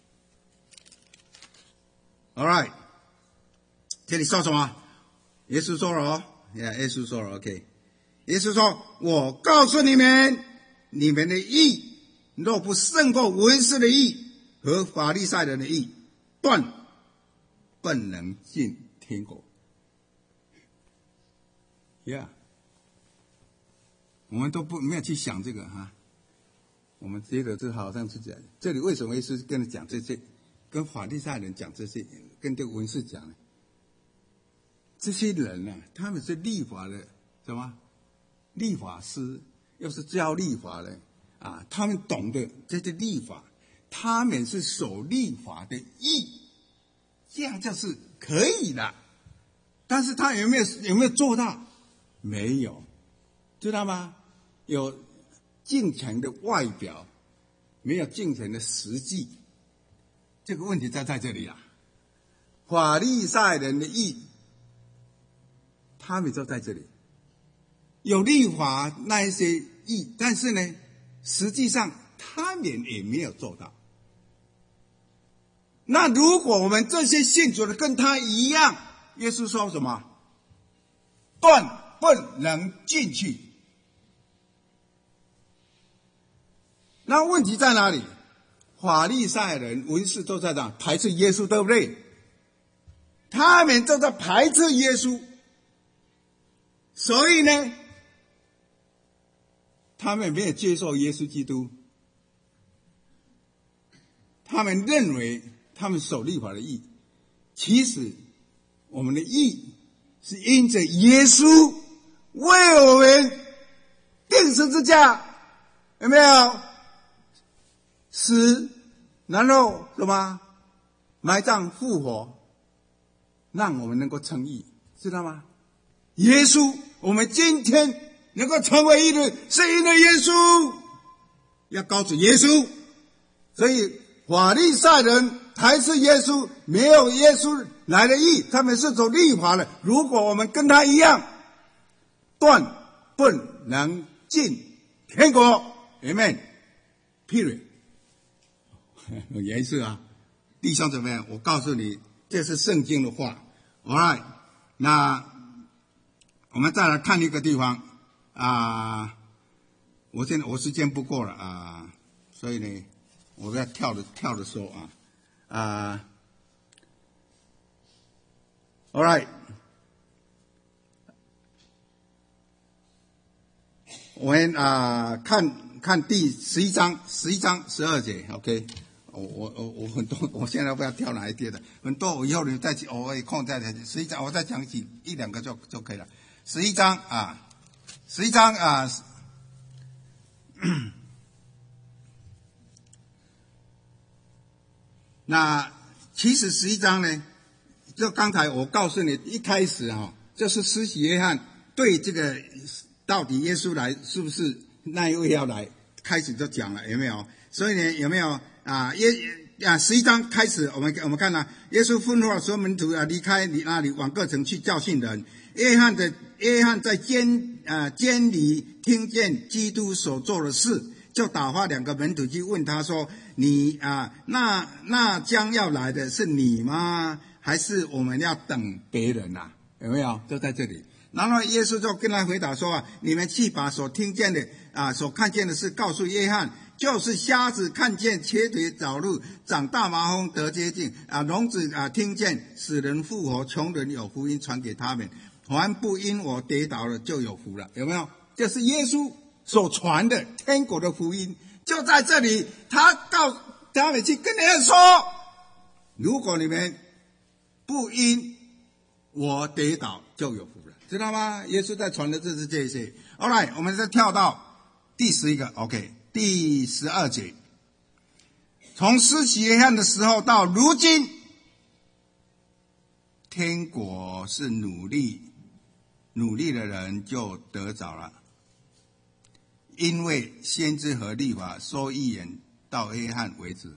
，All right， 这里说什么？耶稣说了哦，耶稣说了 ，OK。耶稣说：“我告诉你们，你们的义若不胜过文士的义和法利赛人的义，断不能进天国。” Yeah， 我们都不没有去想这个哈，我们觉得这好像是这样。这里为什么耶稣跟他讲这些，跟法利赛人讲这些，跟这个文士讲呢？这些人呢、啊，他们是立法的什么？立法师，又是教立法的啊，他们懂得这些立法，他们是守立法的义，这样就是可以的。但是他有没有有没有做到？没有，知道吗？有敬虔的外表，没有敬虔的实际，这个问题在在这里啊。法利赛人的义。他们就在这里有立法那一些义，但是呢，实际上他们也没有做到。那如果我们这些信主的跟他一样， 耶稣说什么？断不能进去。那问题在哪里？法利赛人、文士都在那排斥耶稣，对不对？他们都在排斥耶稣，所以呢，他们没有接受耶稣基督。他们认为他们守律法的义，其实我们的义是因着耶稣为我们钉十字架，有没有？死，然后什么？埋葬复活，让我们能够称义，知道吗？耶稣，我们今天能够成为义的，是因为耶稣，要告诉耶稣。所以法利赛人还是耶稣，没有耶稣来的义，他们是走律法的。如果我们跟他一样，断不能进天国。Amen。Period。很严肃啊，弟兄姊妹，我告诉你，这是圣经的话。All right， 那我们再来看一个地方啊、呃，我现在我时间不够了啊、呃，所以呢，我要跳着跳着说啊啊、呃、，All right， 我们啊、呃、看看第十一章十一章十二节 ，OK。我我我我很多，我现在不知道跳哪一节的，很多我以后你再去，我有空再讲。十一章我再讲几一两个就就可以了。十一章啊，十一章啊，那其实十一章呢，就刚才我告诉你，一开始哈、哦，就是施洗约翰对这个到底耶稣来是不是那一位要来，开始就讲了，有没有？所以呢，有没有？啊，耶啊，十一章开始，我们我们看了、啊，耶稣吩咐所有门徒啊离开你那里，往各城去教训人。约翰的约翰在监啊监里听见基督所做的事，就打发两个门徒去问他说：“你啊，那那将要来的是你吗？还是我们要等别人啊？有没有？就在这里。”然后耶稣就跟他回答说：“啊，你们去把所听见的啊，所看见的事告诉约翰。”就是瞎子看见，瘸腿走路，长大麻风得洁净啊，聋子啊听见，死人复活，穷人有福音传给他们。凡不因我跌倒了，就有福了。有没有？这是耶稣所传的天国的福音，就在这里。他告他们去跟人说：如果你们不因我跌倒，就有福了，知道吗？耶稣在传的就是这些。All right， 我们再跳到第十一个 ，OK。第十二节，从施洗约翰的时候到如今，天国是努力努力的人就得着了，因为先知和律法说预言到约翰为止。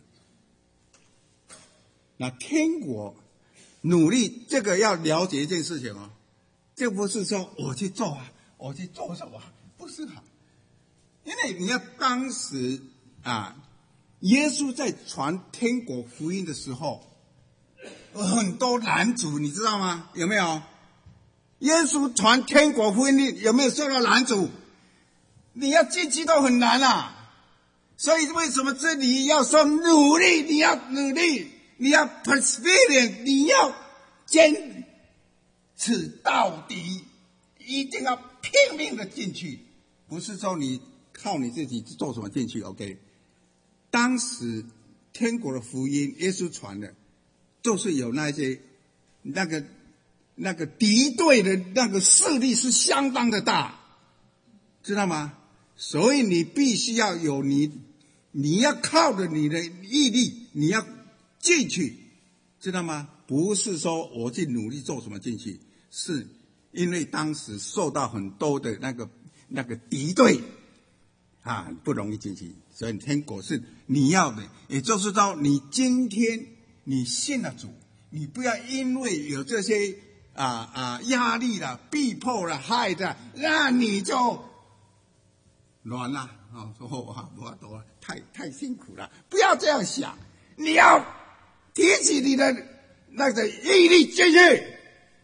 那天国努力，这个要了解一件事情哦，这不是说我去做啊，我去做什么，不是啊。因为你要当时啊，耶稣在传天国福音的时候，很多拦阻，你知道吗？有没有？耶稣传天国福音有没有受到拦阻？你要进去都很难啊。所以为什么这里要说努力？你要努力，你要 perseverance， 你要坚持到底，一定要拼命的进去，不是说你靠你自己做什么进去 ，OK？ 当时天国的福音，耶稣传的，就是有那些那个那个敌对的那个势力是相当的大，知道吗？所以你必须要有你，你要靠着你的毅力，你要进去，知道吗？不是说我去努力做什么进去，是因为当时受到很多的那个那个敌对。啊，不容易进去，所以天国是你要的，也就是说，你今天你信了主，你不要因为有这些啊啊压力了、逼迫了、害的，那你就软了啊！说哇，我多太太辛苦了，不要这样想，你要提起你的那个毅力进去，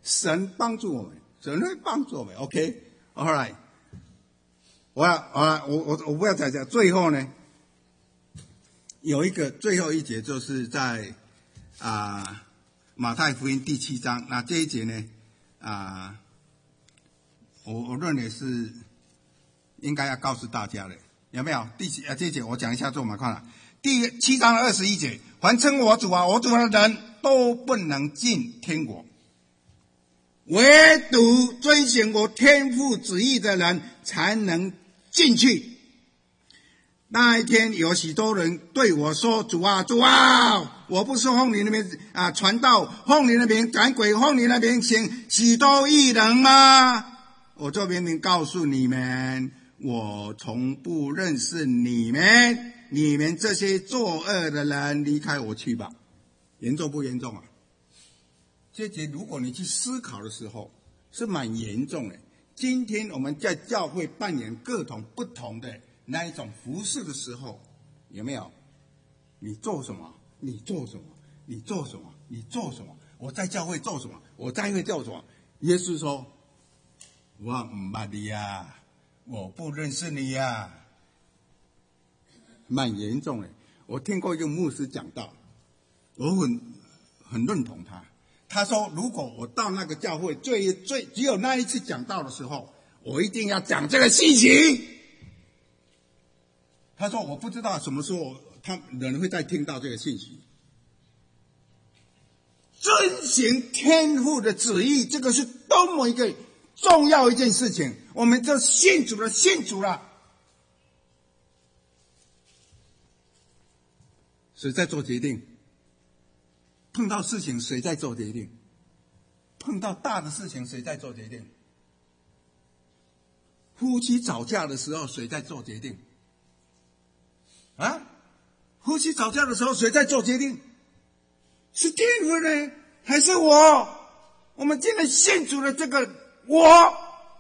神帮助我们，神会帮助我们。OK，All right， 我要啊，我我我不要再讲。最后呢，有一个最后一节，就是在啊马太福音第七章。那这一节呢，啊，我我认为是应该要告诉大家的，有没有？第七啊这一节我讲一下，做我们看了。第七章二十一节，凡称我主啊我主的人都不能进天国，唯独遵行我天父旨意的人才能进去。那一天有许多人对我说，主啊主啊，我不是奉你的名啊传道，奉你的名赶鬼，奉你的名行许多异能吗？我就明明告诉你们，我从不认识你们，你们这些作恶的人，离开我去吧。严重不严重啊？这节如果你去思考的时候，是蛮严重的。今天我们在教会扮演各种不同的那一种服事的时候，有没有？你做什么？你做什么？你做什么？你做什么？我在教会做什么？我在会做什么？耶稣说：“我唔捌你呀，我不认识你呀。”蛮严重的。我听过一个牧师讲到，我很很认同他。他说：“如果我到那个教会最最只有那一次讲道的时候，我一定要讲这个信息。”他说：“我不知道什么时候他人会再听到这个信息。遵行天父的旨意，这个是多么一个重要一件事情。我们就信主了，信主了。谁在做决定？碰到事情谁在做决定？碰到大的事情谁在做决定？夫妻吵架的时候谁在做决定？啊？夫妻吵架的时候谁在做决定？是天父呢，还是我？我们今天信主的这个我。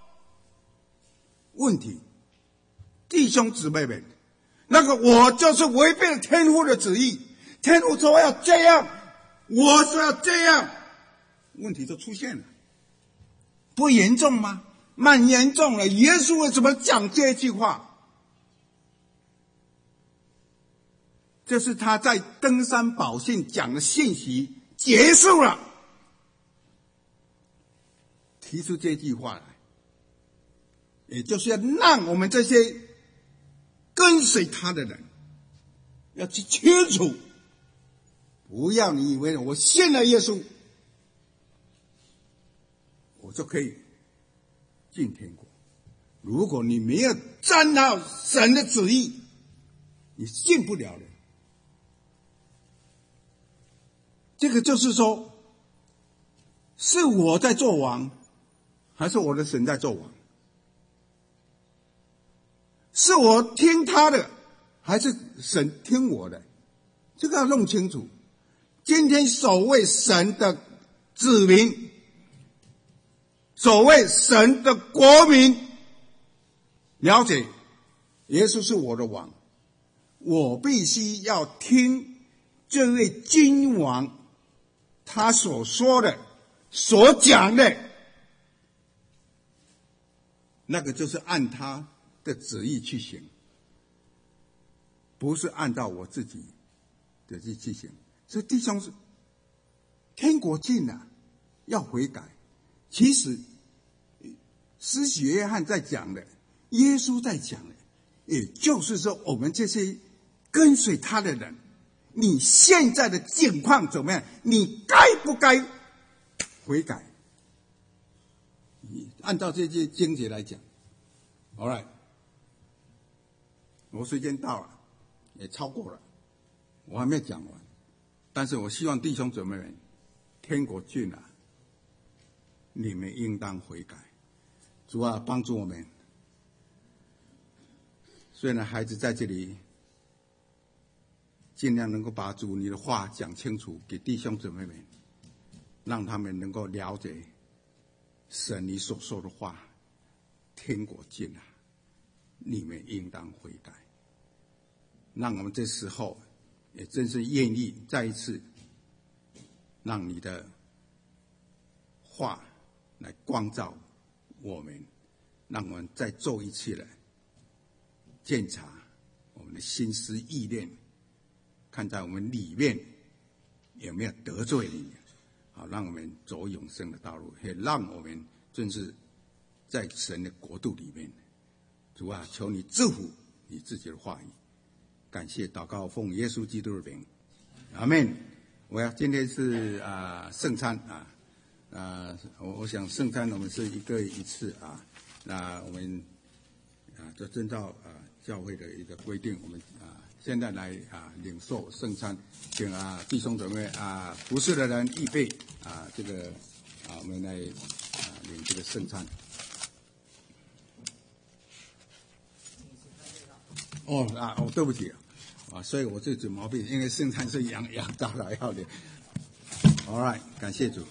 问题，弟兄姊妹们，那个我就是违背了天父的旨意。天父说要这样，我说要这样，问题就出现了。不严重吗？蛮严重了。耶稣为什么讲这句话？这是他在登山宝训讲的信息结束了，提出这句话来，也就是要让我们这些跟随他的人要去清楚，不要你以为我信了耶稣，我就可以进天国。如果你没有沾到神的旨意，你进不了的。这个就是说，是我在做王，还是我的神在做王？是我听他的，还是神听我的？这个要弄清楚。今天守卫神的子民，守卫神的国民，了解耶稣是我的王，我必须要听这位君王他所说的所讲的，那个就是按他的旨意去行，不是按照我自己的去去行。所以弟兄是天国近了，要悔改。其实施洗约翰在讲的，耶稣在讲的，也就是说我们这些跟随他的人，你现在的境况怎么样？你该不该悔改？按照这些经节来讲 ，All right， 我时间到了，也超过了，我还没有讲完。但是我希望弟兄姊妹们，天国近了，你们应当悔改。主啊，帮助我们。虽然孩子在这里，尽量能够把主你的话讲清楚给弟兄姊妹们，让他们能够了解神你所说的话，天国近了，你们应当悔改。让我们这时候也真是愿意再一次让你的话来光照我们，让我们再做一次的检查我们的心思意念，看在我们里面有没有得罪你，好让我们走永生的道路，也让我们正是在神的国度里面。主啊，求你祝福你自己的话语。感谢祷告，奉耶稣基督的名，阿们。我要今天是啊圣餐啊啊，我我想圣餐我们是一个一次啊，那我们啊就遵照啊教会的一个规定，我们啊现在来啊领受圣餐，请啊弟兄姊妹啊服侍的人预备啊这个啊我们来啊领这个圣餐。哦啊哦，对不起啊，所以我这嘴毛病，因为圣餐是羊羊大的要领。All right， 感谢主。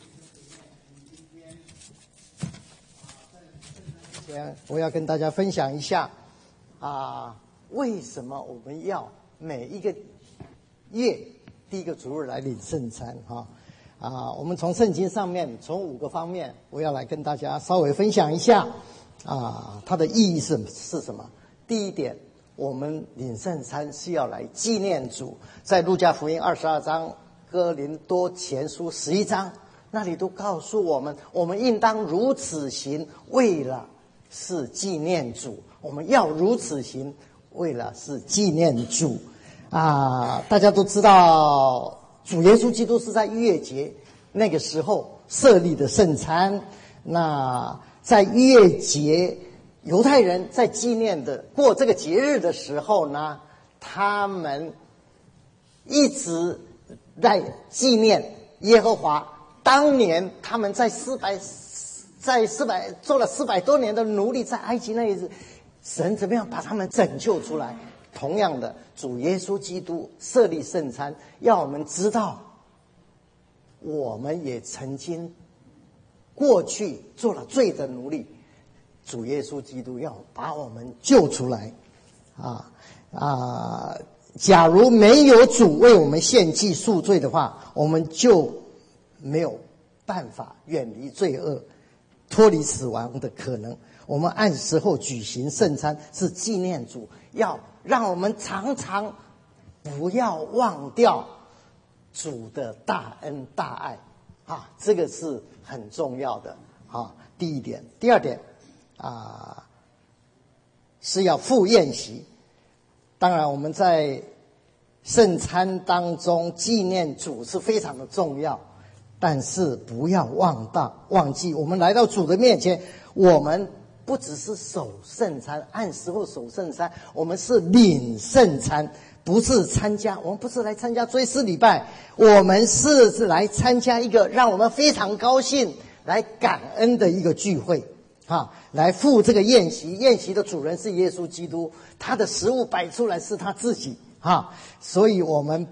我要跟大家分享一下啊，为什么我们要每一个月第一个主日来领圣餐哈啊？我们从圣经上面从五个方面，我要来跟大家稍微分享一下啊，它的意义是是什么？第一点，我们领圣餐是要来纪念主，在路加福音二十二章、哥林多前书十一章那里都告诉我们，我们应当如此行，为了是纪念主。我们要如此行，为了是纪念主啊！大家都知道，主耶稣基督是在逾越节那个时候设立的圣餐。那在逾越节，犹太人在纪念的过这个节日的时候呢，他们一直在纪念耶和华当年他们在四百在四百做了四百多年的奴隶，在埃及那一日，神怎么样把他们拯救出来？同样的，主耶稣基督设立圣餐，要我们知道，我们也曾经过去做了罪的奴隶，主耶稣基督要把我们救出来，啊啊！假如没有主为我们献祭赎罪的话，我们就没有办法远离罪恶，脱离死亡的可能。我们按时候举行圣餐，是纪念主，要让我们常常不要忘掉主的大恩大爱啊，这个是很重要的啊。第一点，第二点啊，是要赴宴席。当然，我们在圣餐当中纪念主是非常的重要，但是不要忘到忘记，我们来到主的面前，我们不只是守圣餐，按时候守圣餐，我们是领圣餐，不是参加，我们不是来参加追思礼拜，我们是来参加一个让我们非常高兴、来感恩的一个聚会。啊，来赴这个宴席，宴席的主人是耶稣基督，他的食物摆出来是他自己啊，所以我们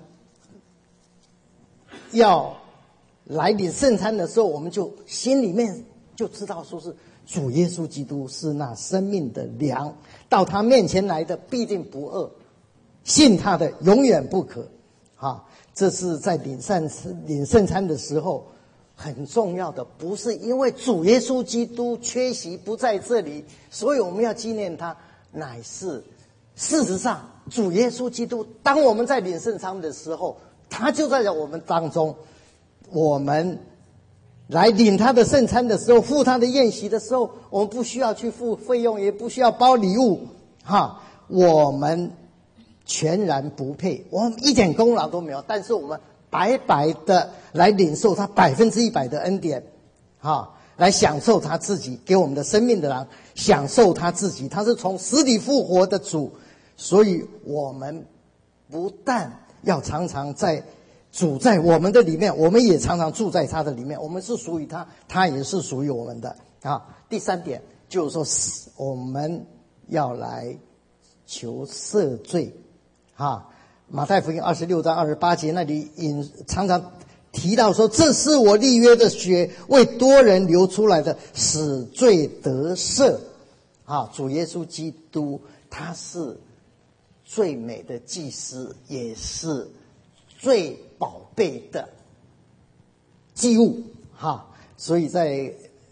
要来领圣餐的时候，我们就心里面就知道说是主耶稣基督是那生命的粮，到他面前来的必定不饿，信他的永远不渴啊。这是在领圣领圣餐的时候很重要的，不是因为主耶稣基督缺席不在这里，所以我们要纪念他，乃是事实上主耶稣基督当我们在领圣餐的时候，他就在我们当中。我们来领他的圣餐的时候，赴他的宴席的时候，我们不需要去付费用，也不需要包礼物哈，我们全然不配，我们一点功劳都没有，但是我们白白的来领受他百分之一百的恩典，哈，来享受他自己给我们的生命的人，享受他自己，他是从死里复活的主，所以我们不但要常常在主在我们的里面，我们也常常住在他的里面，我们是属于他，他也是属于我们的啊。第三点就是说，我们要来求赦罪啊。马太福音二十六章二十八节那里引常常提到说，这是我立约的血，为多人流出来的，使罪得赦啊。主耶稣基督他是最美的祭司，也是最宝贝的祭物哈。所以在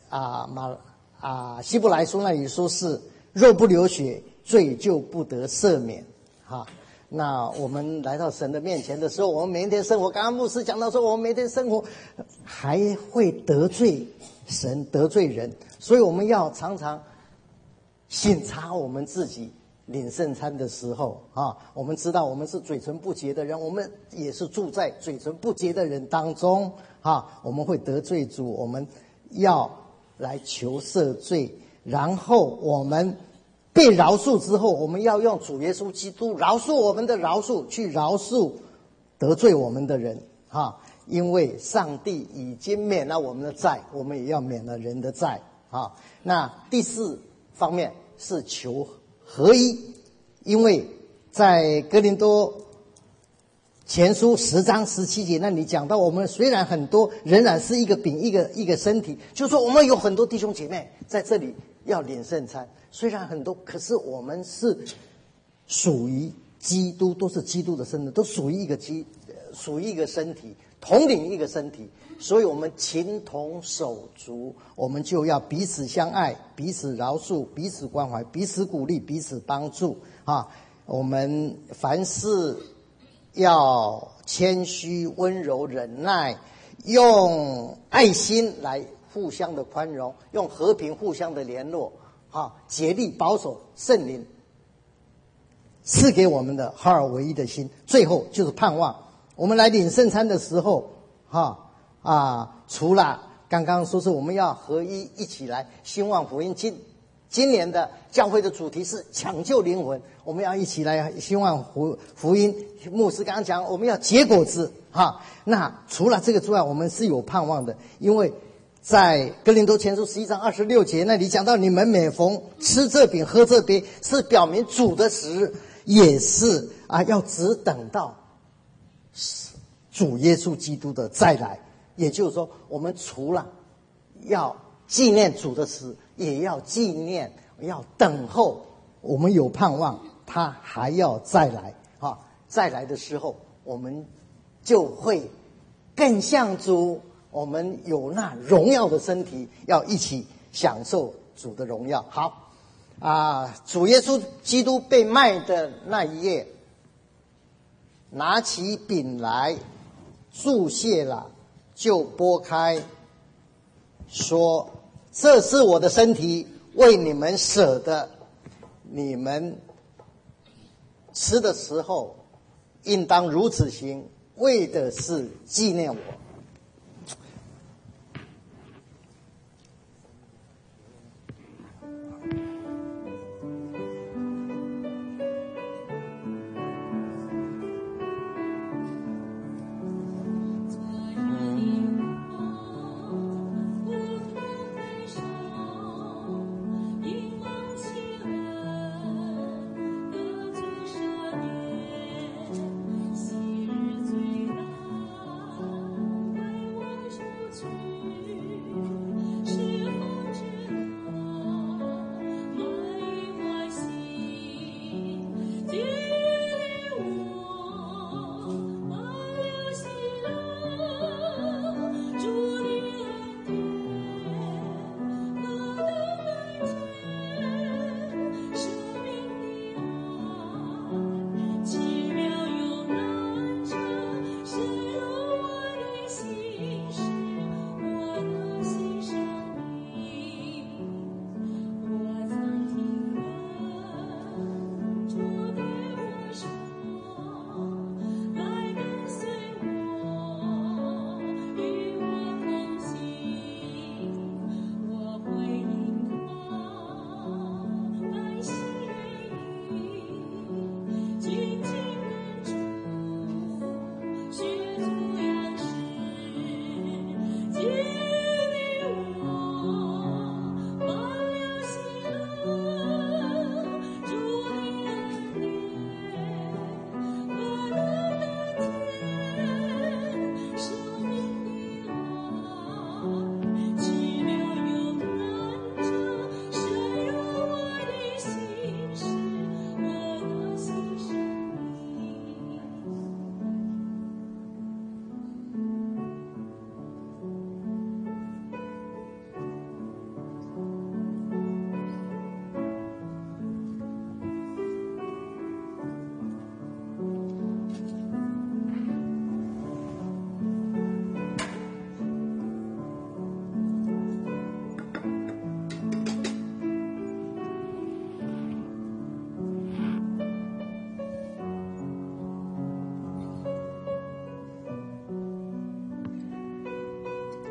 啊马啊希伯来书那里说是若不流血，罪就不得赦免。哈，那我们来到神的面前的时候，我们每一天生活，刚刚牧师讲到说，我们每天生活还会得罪神、得罪人，所以我们要常常省察我们自己。领圣餐的时候啊，我们知道我们是嘴唇不洁的人，我们也是住在嘴唇不洁的人当中啊，我们会得罪主，我们要来求赦罪，然后我们被饶恕之后，我们要用主耶稣基督饶恕我们的饶恕去饶恕得罪我们的人啊，因为上帝已经免了我们的债，我们也要免了人的债啊。那第四方面是求合一，因为在哥林多前书十章十七节那里讲到，我们虽然很多，仍然是一个饼，一个一个身体，就是说我们有很多弟兄姐妹在这里要领圣餐，虽然很多，可是我们是属于基督，都是基督的身体，都属于一个基，属于一个身体，统领一个身体。所以我们情同手足，我们就要彼此相爱，彼此饶恕，彼此关怀，彼此鼓励，彼此帮助啊！我们凡事要谦虚、温柔、忍耐，用爱心来互相的宽容，用和平互相的联络啊！竭力保守圣灵赐给我们的合而为一的心。最后就是盼望，我们来领圣餐的时候哈。啊，除了刚刚说是我们要合一一起来兴旺福音，今今年的教会的主题是抢救灵魂，我们要一起来兴旺福福音。牧师刚刚讲我们要结果子哈，那除了这个之外，我们是有盼望的，因为在哥林多前书十一章二十六节那里讲到，你们每逢吃这饼喝这杯，是表明主的死，也是啊要只等到主耶稣基督的再来。也就是说，我们除了要纪念主的死，也要纪念，要等候，我们有盼望，他还要再来啊！再来的时候，我们就会更像主，我们有那荣耀的身体，要一起享受主的荣耀。好啊，主耶稣基督被卖的那一夜，拿起饼来，祝谢了。就拨开，说：“这是我的身体，为你们舍的。你们吃的时候，应当如此行，为的是纪念我。”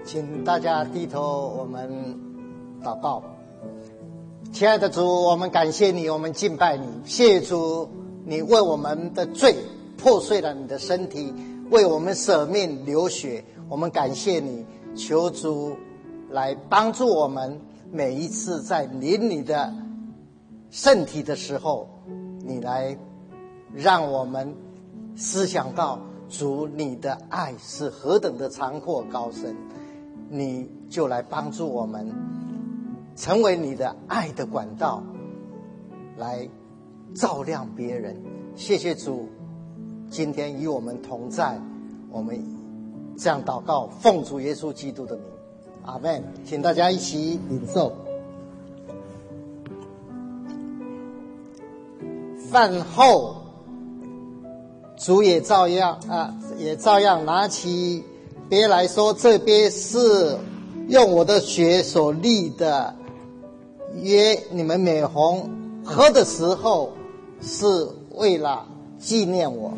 请大家低头，我们祷告。亲爱的主，我们感谢你，我们敬拜你，谢谢主，你为我们的罪破碎了你的身体，为我们舍命流血，我们感谢你，求主来帮助我们，每一次在领你的圣体的时候，你来让我们思想到主你的爱是何等的长阔高深，你就来帮助我们成为你的爱的管道，来照亮别人。谢谢主，今天与我们同在，我们这样祷告，奉主耶稣基督的名，阿们。请大家一起领受。饭后，主也照样啊，也照样拿起杯来说：“这杯是用我的血所立的约，你们每逢喝的时候，是为了纪念我。”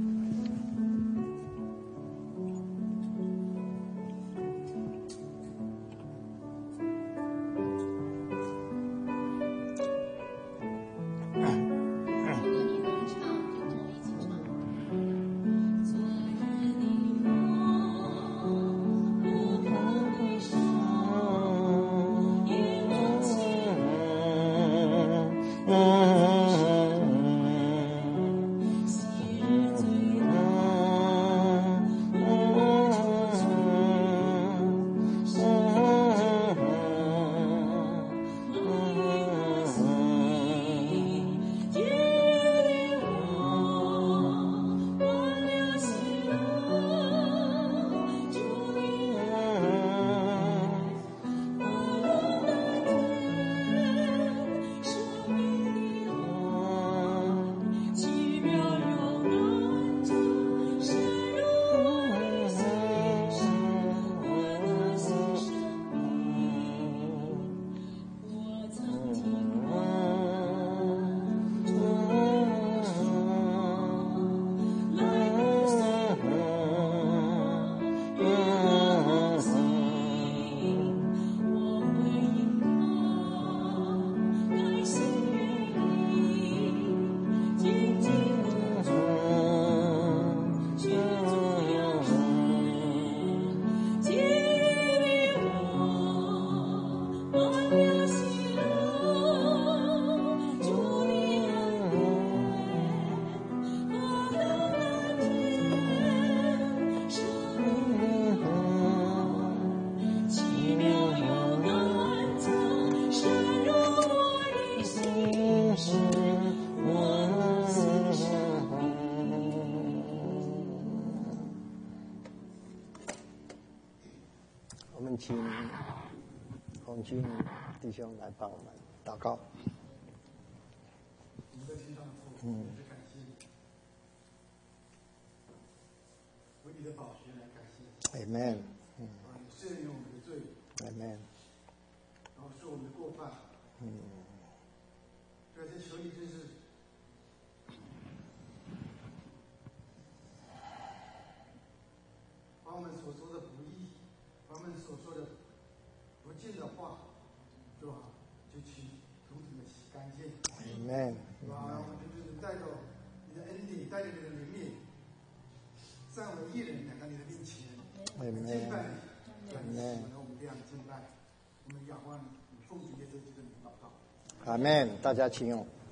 请红军弟兄来帮我们祷告。嗯， 为你的宝血来感谢。 Amen。嗯。 赦免我们的罪。 Amen。 然后赦我们的过犯。嗯。对，这求你真是，把我们所说的不义，把我们所说的不敬的话，是吧？就去统统的洗干净。 Amen。 是吧？然后就是带着你的恩典，带着你的灵力，让我们一人来到你的面前，敬拜你。Amen。我们这样敬拜，我们仰望你，奉主耶稣基督的名祷告。 Amen。大家请用。